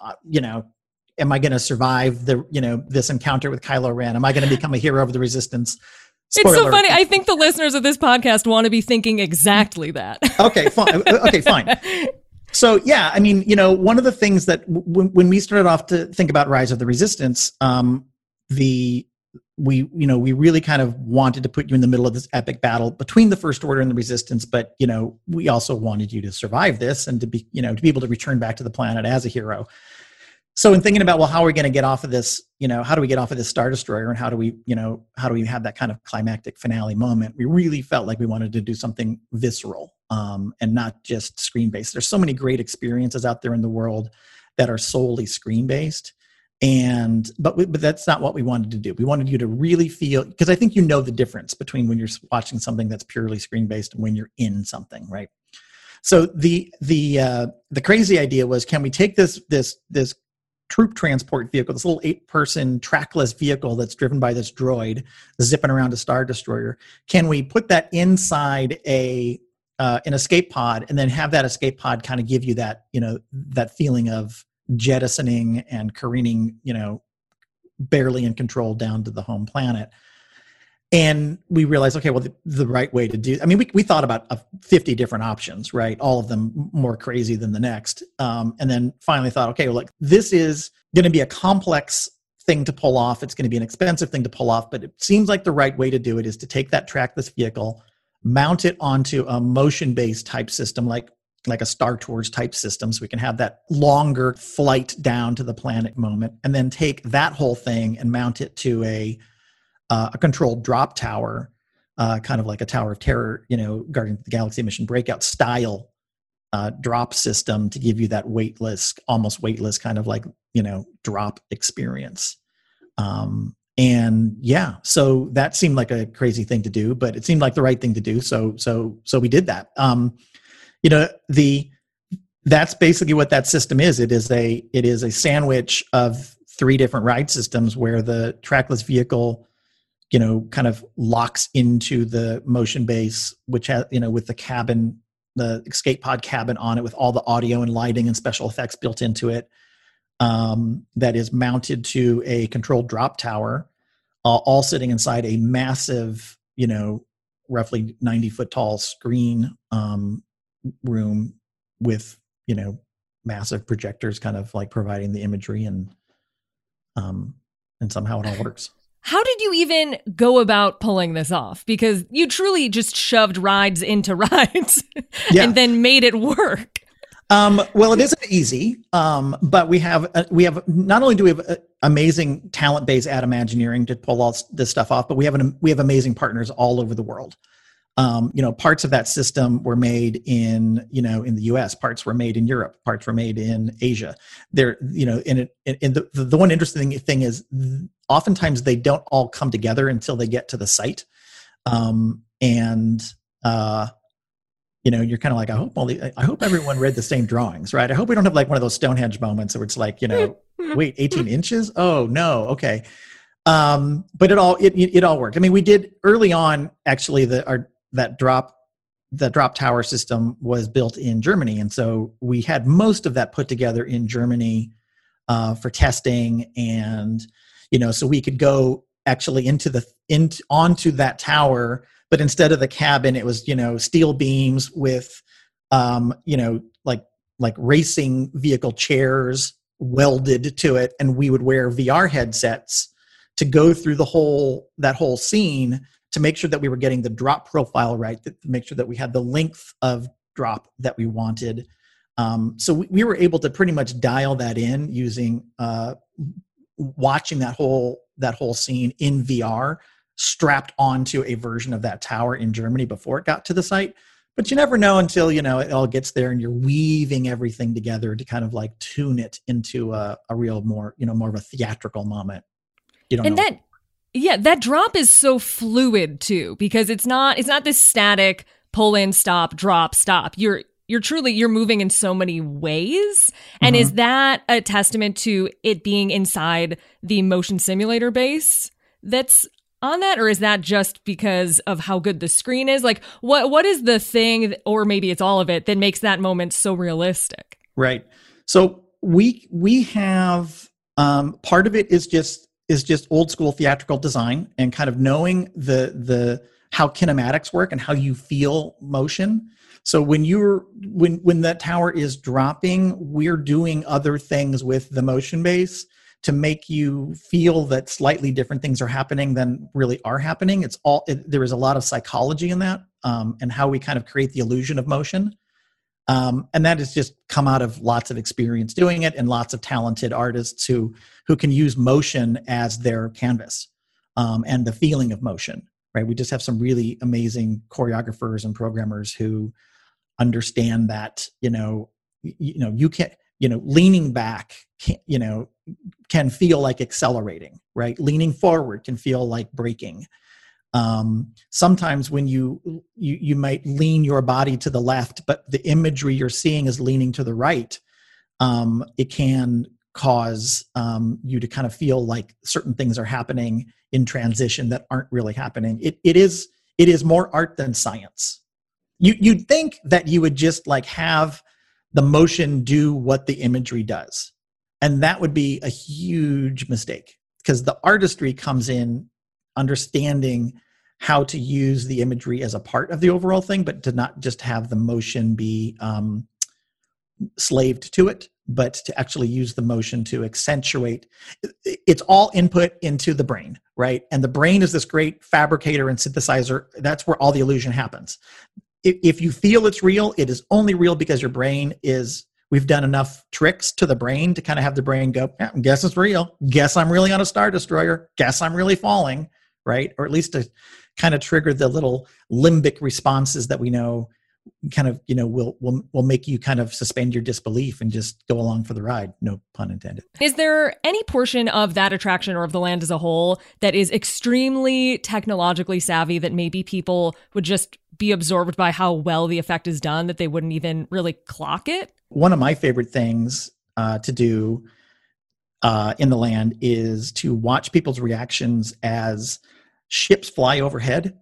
am I going to survive this encounter with Kylo Ren? Am I going to become a hero of the Resistance? Spoiler. It's so funny. I think the listeners of this podcast want to be thinking exactly that. Okay, fine. Okay, fine. So yeah, I mean, one of the things that when we started off to think about Rise of the Resistance, we really kind of wanted to put you in the middle of this epic battle between the First Order and the Resistance, but we also wanted you to survive this and to be able to return back to the planet as a hero. So in thinking about, well, how are we going to get off of this, how do we get off of this Star Destroyer and how do we have that kind of climactic finale moment? We really felt like we wanted to do something visceral and not just screen-based. There's so many great experiences out there in the world that are solely screen-based. But that's not what we wanted to do. We wanted you to really feel, because I think the difference between when you're watching something that's purely screen-based and when you're in something, right? So the crazy idea was, can we take this troop transport vehicle, this little 8-person trackless vehicle that's driven by this droid zipping around a Star Destroyer, can we put that inside an escape pod and then have that escape pod kind of give you that, that feeling of jettisoning and careening, barely in control down to the home planet? And we realized, okay, well, the right way to do, I mean, we thought about 50 different options, right? All of them more crazy than the next. And then finally thought, okay, well, this is going to be a complex thing to pull off. It's going to be an expensive thing to pull off, but it seems like the right way to do it is to take that trackless vehicle, mount it onto a motion-based type system, like a Star Tours type system, so we can have that longer flight down to the planet moment, and then take that whole thing and mount it to a controlled drop tower, kind of like a Tower of Terror, Guardians of the Galaxy Mission Breakout style drop system to give you that almost weightless kind of like, drop experience. And yeah, so that seemed like a crazy thing to do, but it seemed like the right thing to do. So we did that. That's basically what that system is. It is a sandwich of 3 different ride systems where the trackless vehicle, kind of locks into the motion base, which has, with the cabin, the escape pod cabin on it with all the audio and lighting and special effects built into it. That is mounted to a controlled drop tower, all sitting inside a massive, roughly 90-foot tall screen room with, massive projectors kind of like providing the imagery and somehow it all works. How did you even go about pulling this off? Because you truly just shoved rides into rides and then made it work. Well, it isn't easy, but we have not only do we have amazing talent base at Imagineering to pull all this stuff off, but we have amazing partners all over the world. Parts of that system were made in the US, parts were made in Europe, parts were made in Asia. The one interesting thing is oftentimes they don't all come together until they get to the site. You're kind of like, I hope everyone read the same drawings, right? I hope we don't have like one of those Stonehenge moments where it's like, wait, 18 inches? Oh no. Okay. But it all worked. I mean, we did early on, actually, that drop tower system was built in Germany. And so we had most of that put together in Germany for testing. And, so we could go actually onto that tower, but instead of the cabin, it was, steel beams with, like racing vehicle chairs welded to it. And we would wear VR headsets to go through that whole scene to make sure that we were getting the drop profile right, to make sure that we had the length of drop that we wanted. So we were able to pretty much dial that in using watching that whole scene in VR, strapped onto a version of that tower in Germany before it got to the site. But you never know until, it all gets there and you're weaving everything together to kind of like tune it into a real more of a theatrical moment. You don't know. That drop is so fluid too, because it's not this static pull in, stop, drop, stop. You're moving in so many ways. And is that a testament to it being inside the motion simulator base that's on that? Or is that just because of how good the screen is? Like what is the thing, or maybe it's all of it, that makes that moment so realistic? Right. So we have, part of it is just old school theatrical design and kind of knowing the how kinematics work and how you feel motion. So when that tower is dropping, we're doing other things with the motion base to make you feel that slightly different things are happening than really are happening. There is a lot of psychology in that, and how we kind of create the illusion of motion. And that has just come out of lots of experience doing it and lots of talented artists who can use motion as their canvas, and the feeling of motion, right? We just have some really amazing choreographers and programmers who understand that, you can't, leaning back, can feel like accelerating, right? Leaning forward can feel like braking. Sometimes when you might lean your body to the left, but the imagery you're seeing is leaning to the right, it can cause you to kind of feel like certain things are happening in transition that aren't really happening. It is more art than science. You'd think that you would just like have the motion do what the imagery does. And that would be a huge mistake, because the artistry comes in understanding how to use the imagery as a part of the overall thing, but to not just have the motion be slaved to it, but to actually use the motion to accentuate. It's all input into the brain, right? And the brain is this great fabricator and synthesizer. That's where all the illusion happens. If you feel it's real, it is only real because your brain we've done enough tricks to the brain to kind of have the brain go, yeah, guess it's real. Guess I'm really on a Star Destroyer. Guess I'm really falling, right? Or at least to kind of trigger the little limbic responses that we know kind of, will make you kind of suspend your disbelief and just go along for the ride. No pun intended. Is there any portion of that attraction or of the land as a whole that is extremely technologically savvy that maybe people would just be absorbed by how well the effect is done, that they wouldn't even really clock it? One of my favorite things to do in the land is to watch people's reactions as ships fly overhead.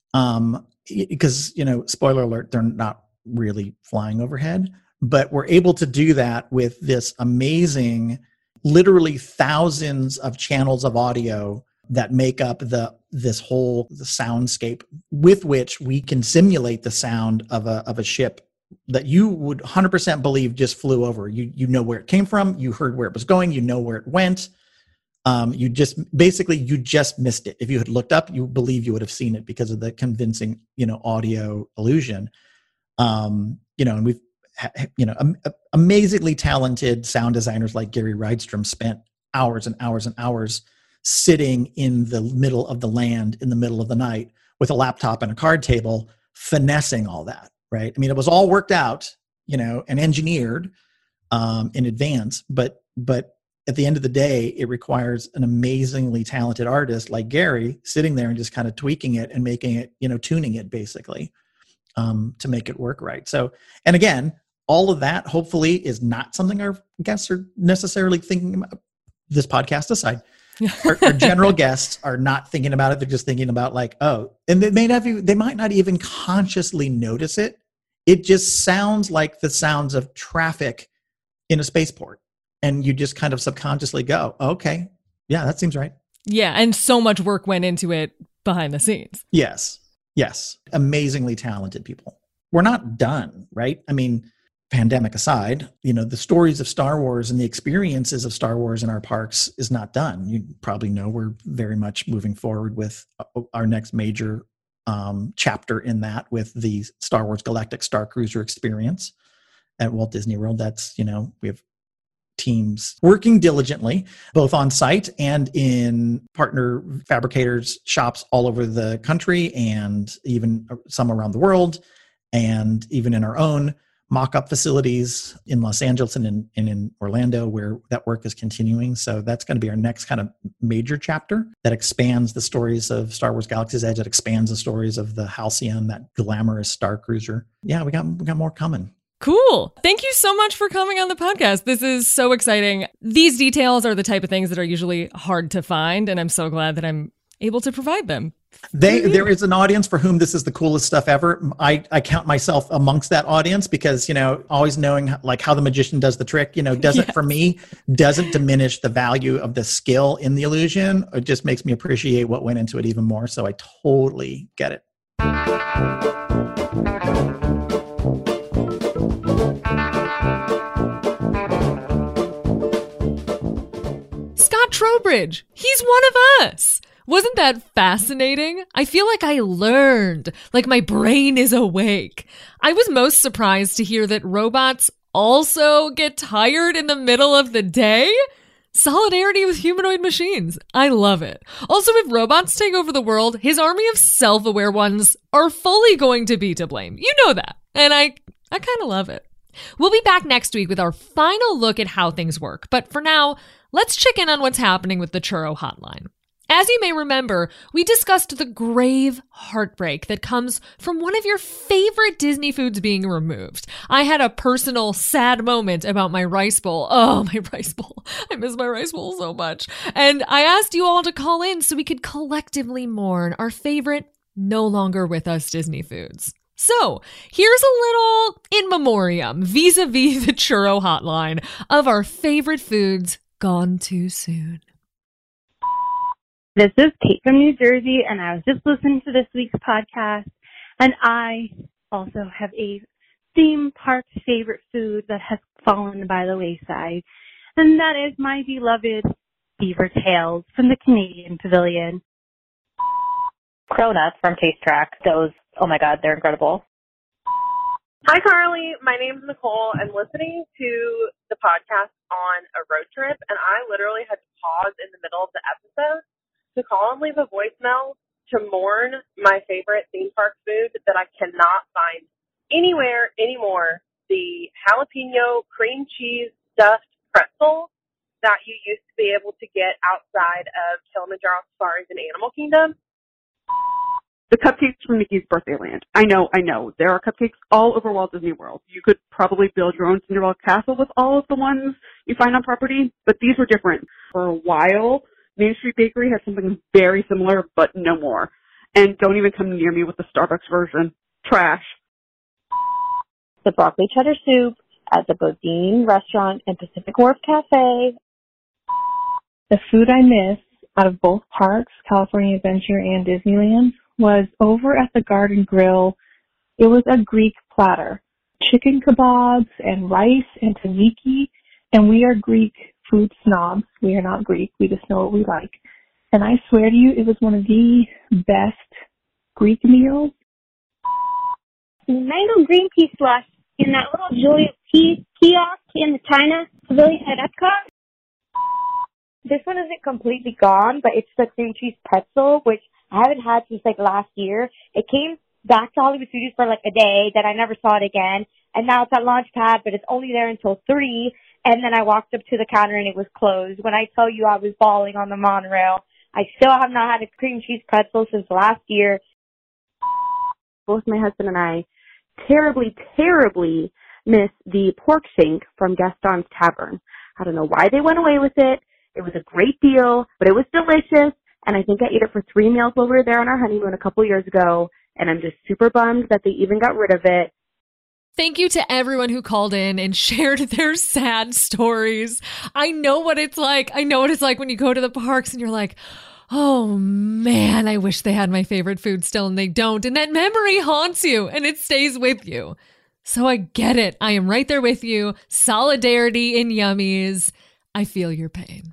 Because, spoiler alert, they're not really flying overhead, but we're able to do that with this amazing, literally thousands of channels of audio that make up the soundscape, with which we can simulate the sound of a ship that you would 100% believe just flew over. You know where it came from, you heard where it was going, you know where it went. You just missed it. If you had looked up, you believe you would have seen it because of the convincing, audio illusion. And we've, amazingly talented sound designers like Gary Rydstrom spent hours and hours and hours sitting in the middle of the land in the middle of the night with a laptop and a card table, finessing all that, right? I mean, it was all worked out, and engineered in advance, but at the end of the day, it requires an amazingly talented artist like Gary sitting there and just kind of tweaking it and making it, tuning it basically, to make it work right. So, and again, all of that hopefully is not something our guests are necessarily thinking about. This podcast aside, our general guests are not thinking about it. They're just thinking about like, oh, and they might not even consciously notice it. It just sounds like the sounds of traffic in a spaceport. And you just kind of subconsciously go, okay, yeah, that seems right. Yeah, and so much work went into it behind the scenes. Yes. Amazingly talented people. We're not done, right? I mean, pandemic aside, the stories of Star Wars and the experiences of Star Wars in our parks is not done. You probably know we're very much moving forward with our next major chapter in that with the Star Wars Galactic Star Cruiser experience. at Walt Disney World. That's, we have teams working diligently, both on site and in partner fabricators shops all over the country, and even some around the world, and even in our own mock-up facilities in Los Angeles and in Orlando, where that work is continuing. So that's going to be our next kind of major chapter that expands the stories of Star Wars Galaxy's Edge. It expands the stories of the Halcyon, that glamorous Star Cruiser. Yeah, we got more coming. Cool. Thank you so much for coming on the podcast. This is so exciting. These details are the type of things that are usually hard to find, and I'm so glad that I'm able to provide them. There is an audience for whom this is the coolest stuff ever. I count myself amongst that audience because, always knowing like how the magician does the trick, doesn't for me, doesn't diminish the value of the skill in the illusion. It just makes me appreciate what went into it even more. So I totally get it. Scott Trowbridge, he's one of us. Wasn't that fascinating? I feel like I learned, like my brain is awake. I was most surprised to hear that robots also get tired in the middle of the day. Solidarity with humanoid machines. I love it. Also, if robots take over the world, his army of self-aware ones are fully going to be to blame. You know that. And I kind of love it. We'll be back next week with our final look at how things work. But for now, let's check in on what's happening with the Churro Hotline. As you may remember, we discussed the grave heartbreak that comes from one of your favorite Disney foods being removed. I had a personal sad moment about my rice bowl. Oh, my rice bowl. I miss my rice bowl so much. And I asked you all to call in so we could collectively mourn our favorite no longer with us Disney foods. So here's a little in memoriam vis-a-vis the Churro Hotline of our favorite foods gone too soon. This is Kate from New Jersey, and I was just listening to this week's podcast, and I also have a theme park favorite food that has fallen by the wayside, and that is my beloved beaver tails from the Canadian Pavilion. Cronuts from Taste Track. Those, oh my God, they're incredible. Hi, Carly. My name's Nicole. I'm listening to the podcast on a road trip, and I literally had to pause in the middle of the episode to call and leave a voicemail to mourn my favorite theme park food that I cannot find anywhere anymore, the jalapeno cream cheese stuffed pretzel that you used to be able to get outside of Kilimanjaro Safaris and Animal Kingdom. The cupcakes from Mickey's Birthday Land. I know. There are cupcakes all over Walt Disney World. You could probably build your own Cinderella castle with all of the ones you find on property, but these were different. For a while, Main Street Bakery had something very similar, but no more. And don't even come near me with the Starbucks version. Trash. The broccoli cheddar soup at the Bodine Restaurant and Pacific Wharf Cafe. The food I miss out of both parks, California Adventure and Disneyland, was over at the Garden Grill. It was a Greek platter. Chicken kebabs and rice and tzatziki. And we are Greek food snobs. We are not Greek. We just know what we like. And I swear to you, it was one of the best Greek meals. Mango green pea slush in that little Julius kiosk in the China Pavilion at Epcot. This one isn't completely gone, but it's the cream cheese pretzel, which I haven't had since like last year. It came back to Hollywood Studios for like a day, then I never saw it again. And now it's at Launchpad, but it's only there until 3. And then I walked up to the counter and it was closed. When I tell you I was bawling on the monorail, I still have not had a cream cheese pretzel since last year. Both my husband and I terribly miss the pork shank from Gaston's Tavern. I don't know why they went away with it. It was a great deal, but it was delicious. And I think I ate it for 3 meals while we were there on our honeymoon a couple years ago. And I'm just super bummed that they even got rid of it. Thank you to everyone who called in and shared their sad stories. I know what it's like. I know what it's like when you go to the parks and you're like, oh man, I wish they had my favorite food still and they don't. And that memory haunts you and it stays with you. So I get it. I am right there with you. Solidarity in yummies. I feel your pain.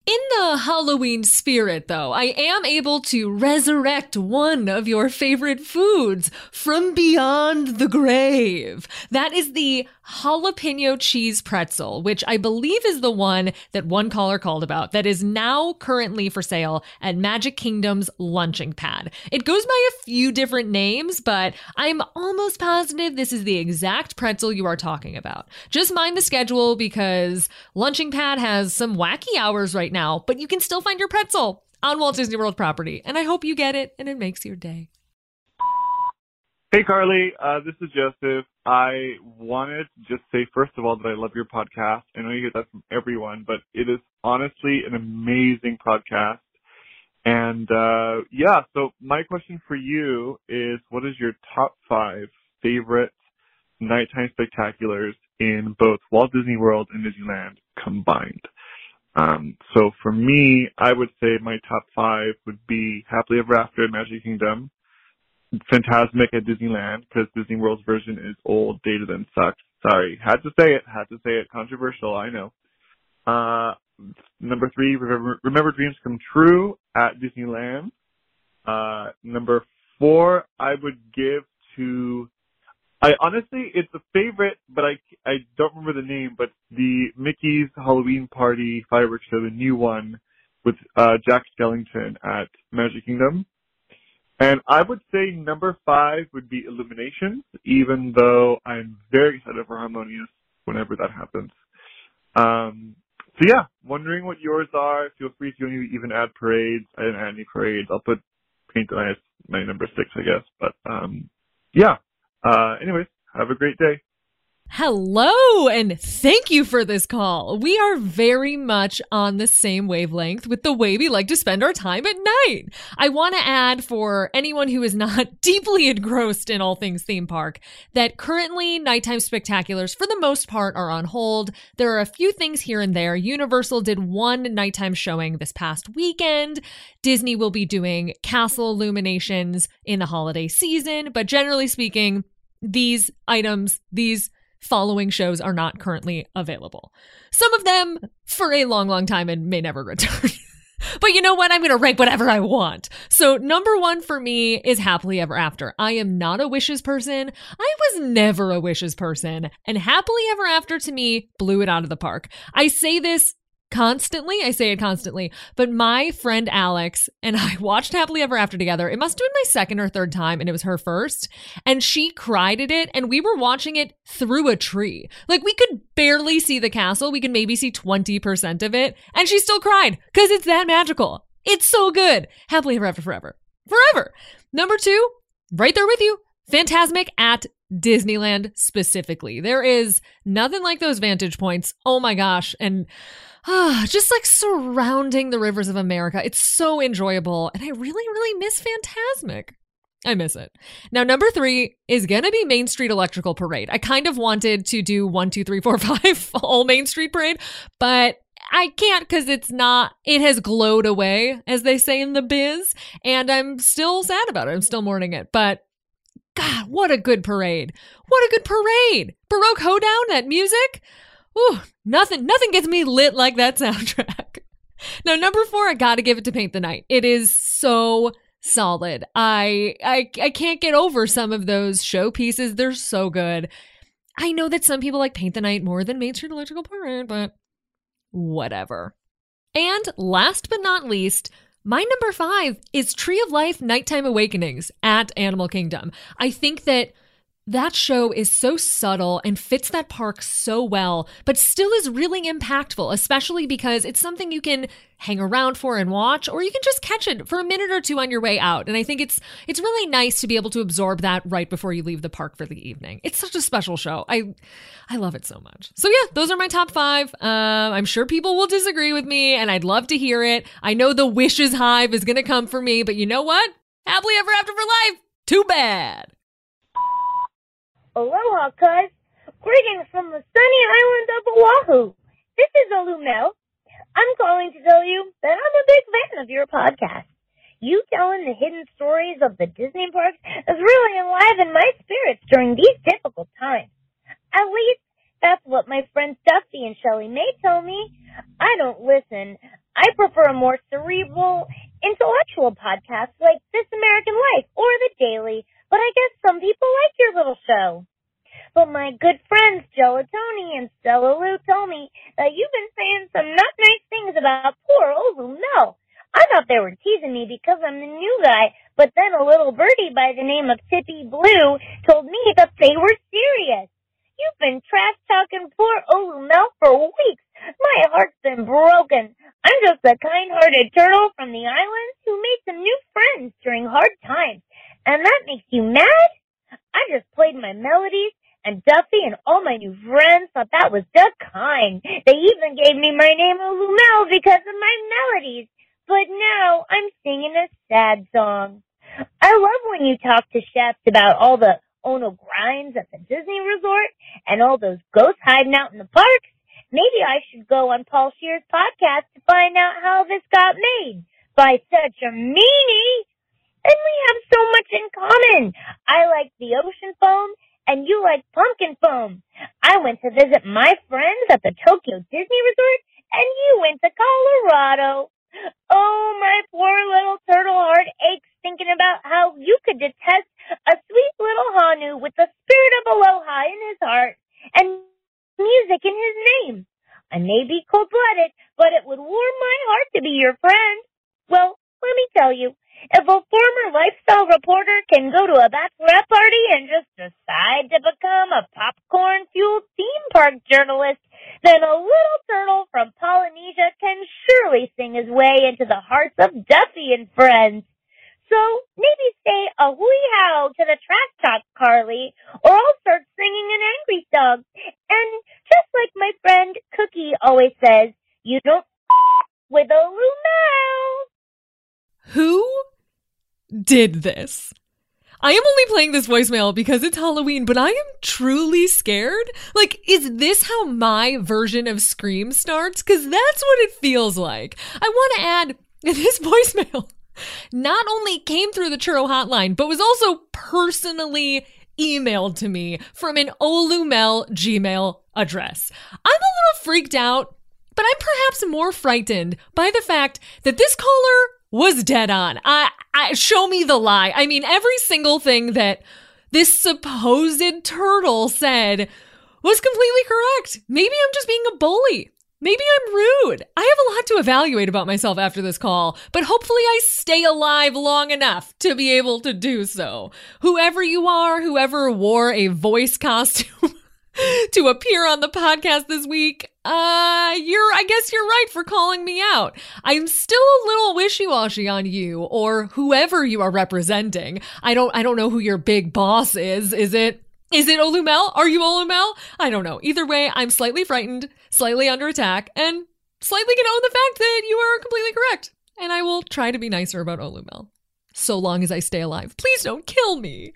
In the Halloween spirit, though, I am able to resurrect one of your favorite foods from beyond the grave. That is the jalapeno cheese pretzel, which I believe is the one that one caller called about, that is now currently for sale at Magic Kingdom's Lunching Pad. It goes by a few different names, but I'm almost positive this is the exact pretzel you are talking about. Just mind the schedule because Lunching Pad has some wacky hours right now, but you can still find your pretzel on Walt Disney World property, and I hope you get it and it makes your day. Hey, Carly. This is Joseph. I wanted to just say, first of all, that I love your podcast. I know you hear that from everyone, but it is honestly an amazing podcast. And, so my question for you is, what is your top 5 favorite nighttime spectaculars in both Walt Disney World and Disneyland combined? So for me, I would say my top 5 would be Happily Ever After at Magic Kingdom, Fantasmic at Disneyland, because Disney World's version is old, dated, and sucks. Sorry, had to say it, controversial, I know. Number 3, Remember Dreams Come True at Disneyland. Number 4, I would give to, honestly, it's a favorite, but I don't remember the name, but the Mickey's Halloween Party fireworks show, the new one with Jack Skellington at Magic Kingdom. And I would say number 5 would be Illuminations, even though I'm very excited for Harmonious whenever that happens. Wondering what yours are. Feel free to even add parades. I didn't add any parades. I'll put Paint the Night as my number 6, I guess. But, anyways, have a great day. Hello, and thank you for this call. We are very much on the same wavelength with the way we like to spend our time at night. I want to add, for anyone who is not deeply engrossed in all things theme park, that currently nighttime spectaculars, for the most part, are on hold. There are a few things here and there. Universal did one nighttime showing this past weekend. Disney will be doing castle illuminations in the holiday season, but generally speaking, these following shows are not currently available. Some of them for a long, long time and may never return. But you know what? I'm going to rank whatever I want. So number 1 for me is Happily Ever After. I am not a wishes person. I was never a wishes person. And Happily Ever After to me blew it out of the park. I say it constantly, but my friend Alex and I watched Happily Ever After together. It must have been my second or third time, and it was her first, and she cried at it, and we were watching it through a tree. Like, we could barely see the castle. We could maybe see 20% of it, and she still cried because it's that magical. It's so good. Happily Ever After forever. Number 2, right there with you, Fantasmic at Disneyland specifically. There is nothing like those vantage points. Oh my gosh. And just like surrounding the rivers of America. It's so enjoyable. And I really, really miss Fantasmic. I miss it. Now, number 3 is going to be Main Street Electrical Parade. I kind of wanted to do 1, 2, 3, 4, 5 all Main Street Parade, but I can't because it has glowed away, as they say in the biz, and I'm still sad about it. I'm still mourning it, but God, what a good parade. Baroque Hoedown, that music. Ooh, nothing gets me lit like that soundtrack. Now, number 4, I gotta give it to Paint the Night. It is so solid. I can't get over some of those showpieces. They're so good. I know that some people like Paint the Night more than Main Street Electrical Parade, but whatever. And last but not least, my number 5 is Tree of Life Nighttime Awakenings at Animal Kingdom. I think that show is so subtle and fits that park so well, but still is really impactful, especially because it's something you can hang around for and watch, or you can just catch it for a minute or two on your way out. And I think it's really nice to be able to absorb that right before you leave the park for the evening. It's such a special show. I love it so much. So yeah, those are my top 5. I'm sure people will disagree with me, and I'd love to hear it. I know the Wishes Hive is going to come for me, but you know what? Happily Ever After for life. Too bad. Aloha, cuz. Greetings from the sunny island of Oahu. This is Alumel. I'm calling to tell you that I'm a big fan of your podcast. You telling the hidden stories of the Disney parks has really enlivened my spirits during these difficult times. At least, that's what my friends Dusty and Shelley May tell me. I don't listen. I prefer a more cerebral, intellectual podcast like This American Life or The Daily, but I guess some people like your little show. But my good friends Gelatoni and Stella Lou told me that you've been saying some not nice things about poor Olu Mel. I thought they were teasing me because I'm the new guy, but then a little birdie by the name of Tippy Blue told me that they were serious. You've been trash-talking poor Olu Mel for weeks. My heart's been broken. I'm just a kind-hearted turtle from the islands who made some new friends during hard times. And that makes you mad? I just played my melodies, and Duffy and all my new friends thought that was just kind. They even gave me my name Olu Mel because of my melodies. But now I'm singing a sad song. I love when you talk to chefs about all the Ono grinds at the Disney Resort and all those ghosts hiding out in the parks. Maybe I should go on Paul Scheer's podcast to find out how this got made by such a meanie. And we have so much in common. I like the ocean foam, and you like pumpkin foam. I went to visit my friends at the Tokyo Disney Resort, and you went to Colorado. Oh, my poor little turtle heart aches thinking about how you could detest a sweet little Hanu with the spirit of aloha in his heart and music in his name. I may be cold-blooded, but it would warm my heart to be your friend. Well, let me tell you, if a former lifestyle reporter can go to a bachelorette party and just decide to become a popcorn-fueled theme park journalist, then a little turtle from Polynesia can surely sing his way into the hearts of Duffy and friends. So maybe say a hooey-how to the trash talk, Carly, or I'll start singing an angry song. And just like my friend Cookie always says, you don't with Olu Mel. Who did this? I am only playing this voicemail because it's Halloween, but I am truly scared. Like, is this how my version of Scream starts? Because that's what it feels like. I want to add, this voicemail not only came through the Churro hotline, but was also personally emailed to me from an Olu Mel Gmail address. I'm a little freaked out, but I'm perhaps more frightened by the fact that this caller was dead on. Show me the lie. I mean, every single thing that this supposed turtle said was completely correct. Maybe I'm just being a bully. Maybe I'm rude. I have a lot to evaluate about myself after this call, but hopefully I stay alive long enough to be able to do so. Whoever you are, whoever wore a voice costume to appear on the podcast this week, I guess you're right for calling me out. I'm still a little wishy-washy on you or whoever you are representing. I don't know who your big boss is. Is it Olu Mel? Are you Olu Mel? I don't know. Either way, I'm slightly frightened, slightly under attack, and slightly gonna own the fact that you are completely correct. And I will try to be nicer about Olu Mel, so long as I stay alive. Please don't kill me.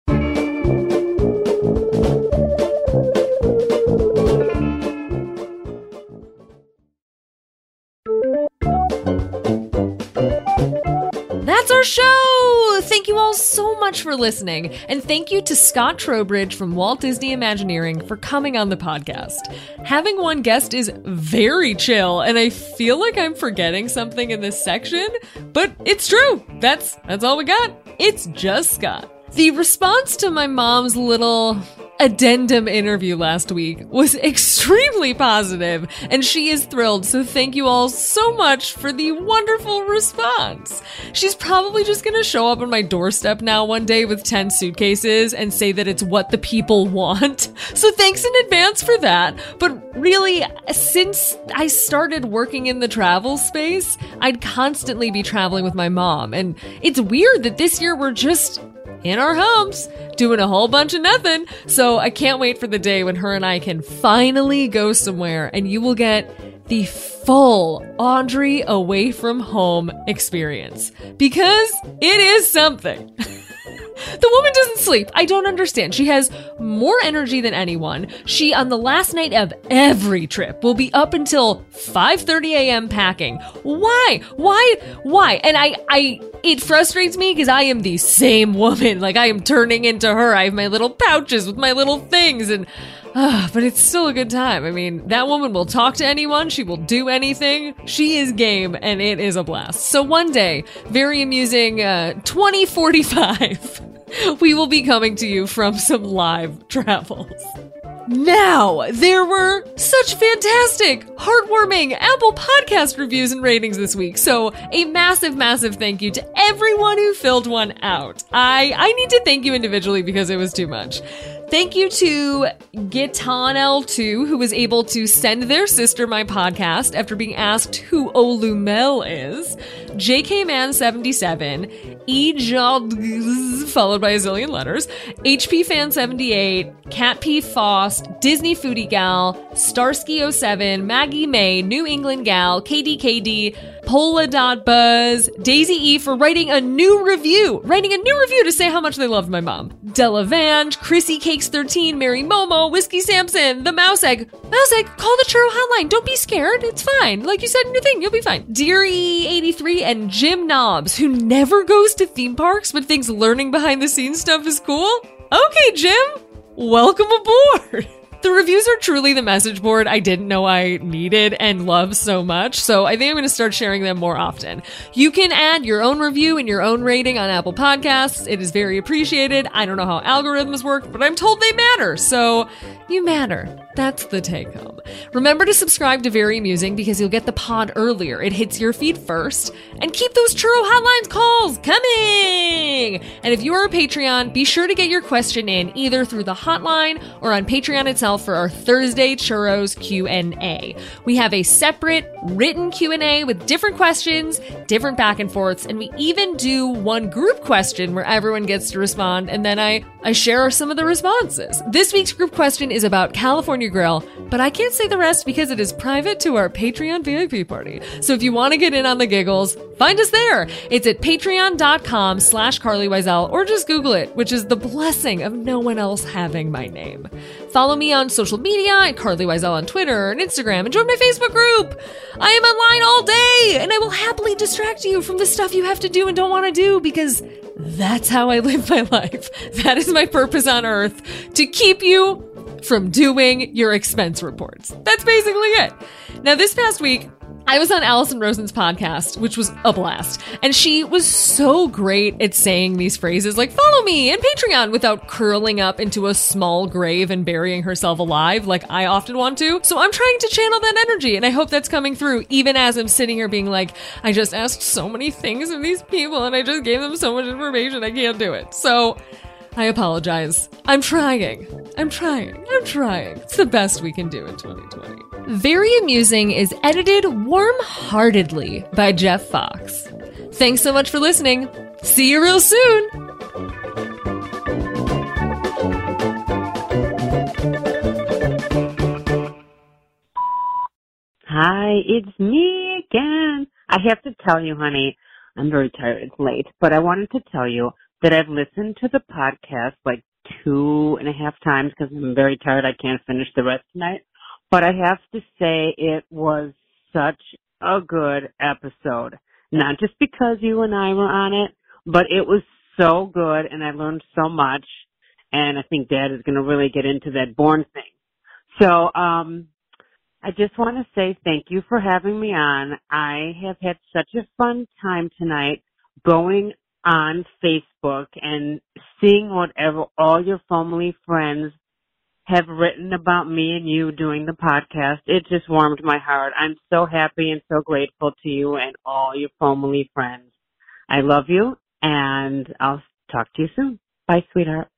That's our show! Thank you all so much for listening, and thank you to Scott Trowbridge from Walt Disney Imagineering for coming on the podcast. Having one guest is very chill, and I feel like I'm forgetting something in this section, but it's true. That's all we got. It's just Scott. The response to my mom's little addendum interview last week was extremely positive, and she is thrilled, so thank you all so much for the wonderful response. She's probably just gonna show up on my doorstep now one day with 10 suitcases and say that it's what the people want, so thanks in advance for that. But really, since I started working in the travel space, I'd constantly be traveling with my mom, and it's weird that this year we're just in our homes, doing a whole bunch of nothing. So I can't wait for the day when her and I can finally go somewhere and you will get the full Audrey away from home experience. Because it is something. The woman doesn't sleep. I don't understand. She has more energy than anyone. She, on the last night of every trip, will be up until 5:30 a.m. packing. Why? And it frustrates me because I am the same woman. Like, I am turning into her. I have my little pouches with my little things, and But it's still a good time. I mean, that woman will talk to anyone. She will do anything. She is game, and it is a blast. So one day, very amusing 2045, we will be coming to you from some live travels. Now, there were such fantastic, heartwarming Apple Podcast reviews and ratings this week, so a massive, massive thank you to everyone who filled one out. I need to thank you individually because it was too much. Thank you to Gitanl2, who was able to send their sister my podcast after being asked who Olumel is. JKman77, Ejod, followed by a zillion letters, HPFan78, Cat P. Faust, Disney Foodie Gal, Starsky07, Maggie May, New England Gal, KDKD, Pola.Buzz, Daisy E for writing a new review to say how much they loved my mom. Delavand, Chrissy Cakes 13, Mary Momo, Whiskey Sampson, the Mouse Egg, call the Churro Hotline. Don't be scared. It's fine. Like you said in your thing, you'll be fine. Deary83 and Jim Knobs, who never goes to theme parks but thinks learning behind the scenes stuff is cool. Okay, Jim, welcome aboard. The reviews are truly the message board I didn't know I needed and love so much, so I think I'm going to start sharing them more often. You can add your own review and your own rating on Apple Podcasts. It is very appreciated. I don't know how algorithms work, but I'm told they matter, so you matter. That's the take home. Remember to subscribe to Very Amusing because you'll get the pod earlier. It hits your feed first. And keep those Churro Hotlines calls coming! And if you are a Patreon, be sure to get your question in either through the hotline or on Patreon itself for our Thursday Churros Q&A. We have a separate written Q&A with different questions, different back and forths, and we even do one group question where everyone gets to respond, and then I share some of the responses. This week's group question is about California Grill, but I can't say the rest because it is private to our Patreon VIP party. So if you want to get in on the giggles, find us there. It's at patreon.com/Carly Wiesel, or just Google it, which is the blessing of no one else having my name. Follow me on social media at Carly Wiesel on Twitter and Instagram, and join my Facebook group. I am online all day, and I will happily distract you from the stuff you have to do and don't want to do, because that's how I live my life. That is my purpose on earth, to keep you from doing your expense reports. That's basically it. Now, this past week, I was on Allison Rosen's podcast, which was a blast. And she was so great at saying these phrases like, follow me and Patreon, without curling up into a small grave and burying herself alive like I often want to. So I'm trying to channel that energy, and I hope that's coming through, even as I'm sitting here being like, I just asked so many things of these people and I just gave them so much information, I can't do it. So I apologize. I'm trying. It's the best we can do in 2020. Very Amusing is edited warm-heartedly by Jeff Fox. Thanks so much for listening. See you real soon. Hi, it's me again. I have to tell you, honey, I'm very tired. It's late, but I wanted to tell you that I've listened to the podcast like 2.5 times because I'm very tired. I can't finish the rest tonight. But I have to say it was such a good episode. Not just because you and I were on it, but it was so good and I learned so much. And I think Dad is going to really get into that Bourne thing. So I just want to say thank you for having me on. I have had such a fun time tonight going on Facebook and seeing whatever all your family friends have written about me and you doing the podcast. It just warmed my heart. I'm so happy and so grateful to you and all your family friends. I love you, and I'll talk to you soon. Bye, sweetheart.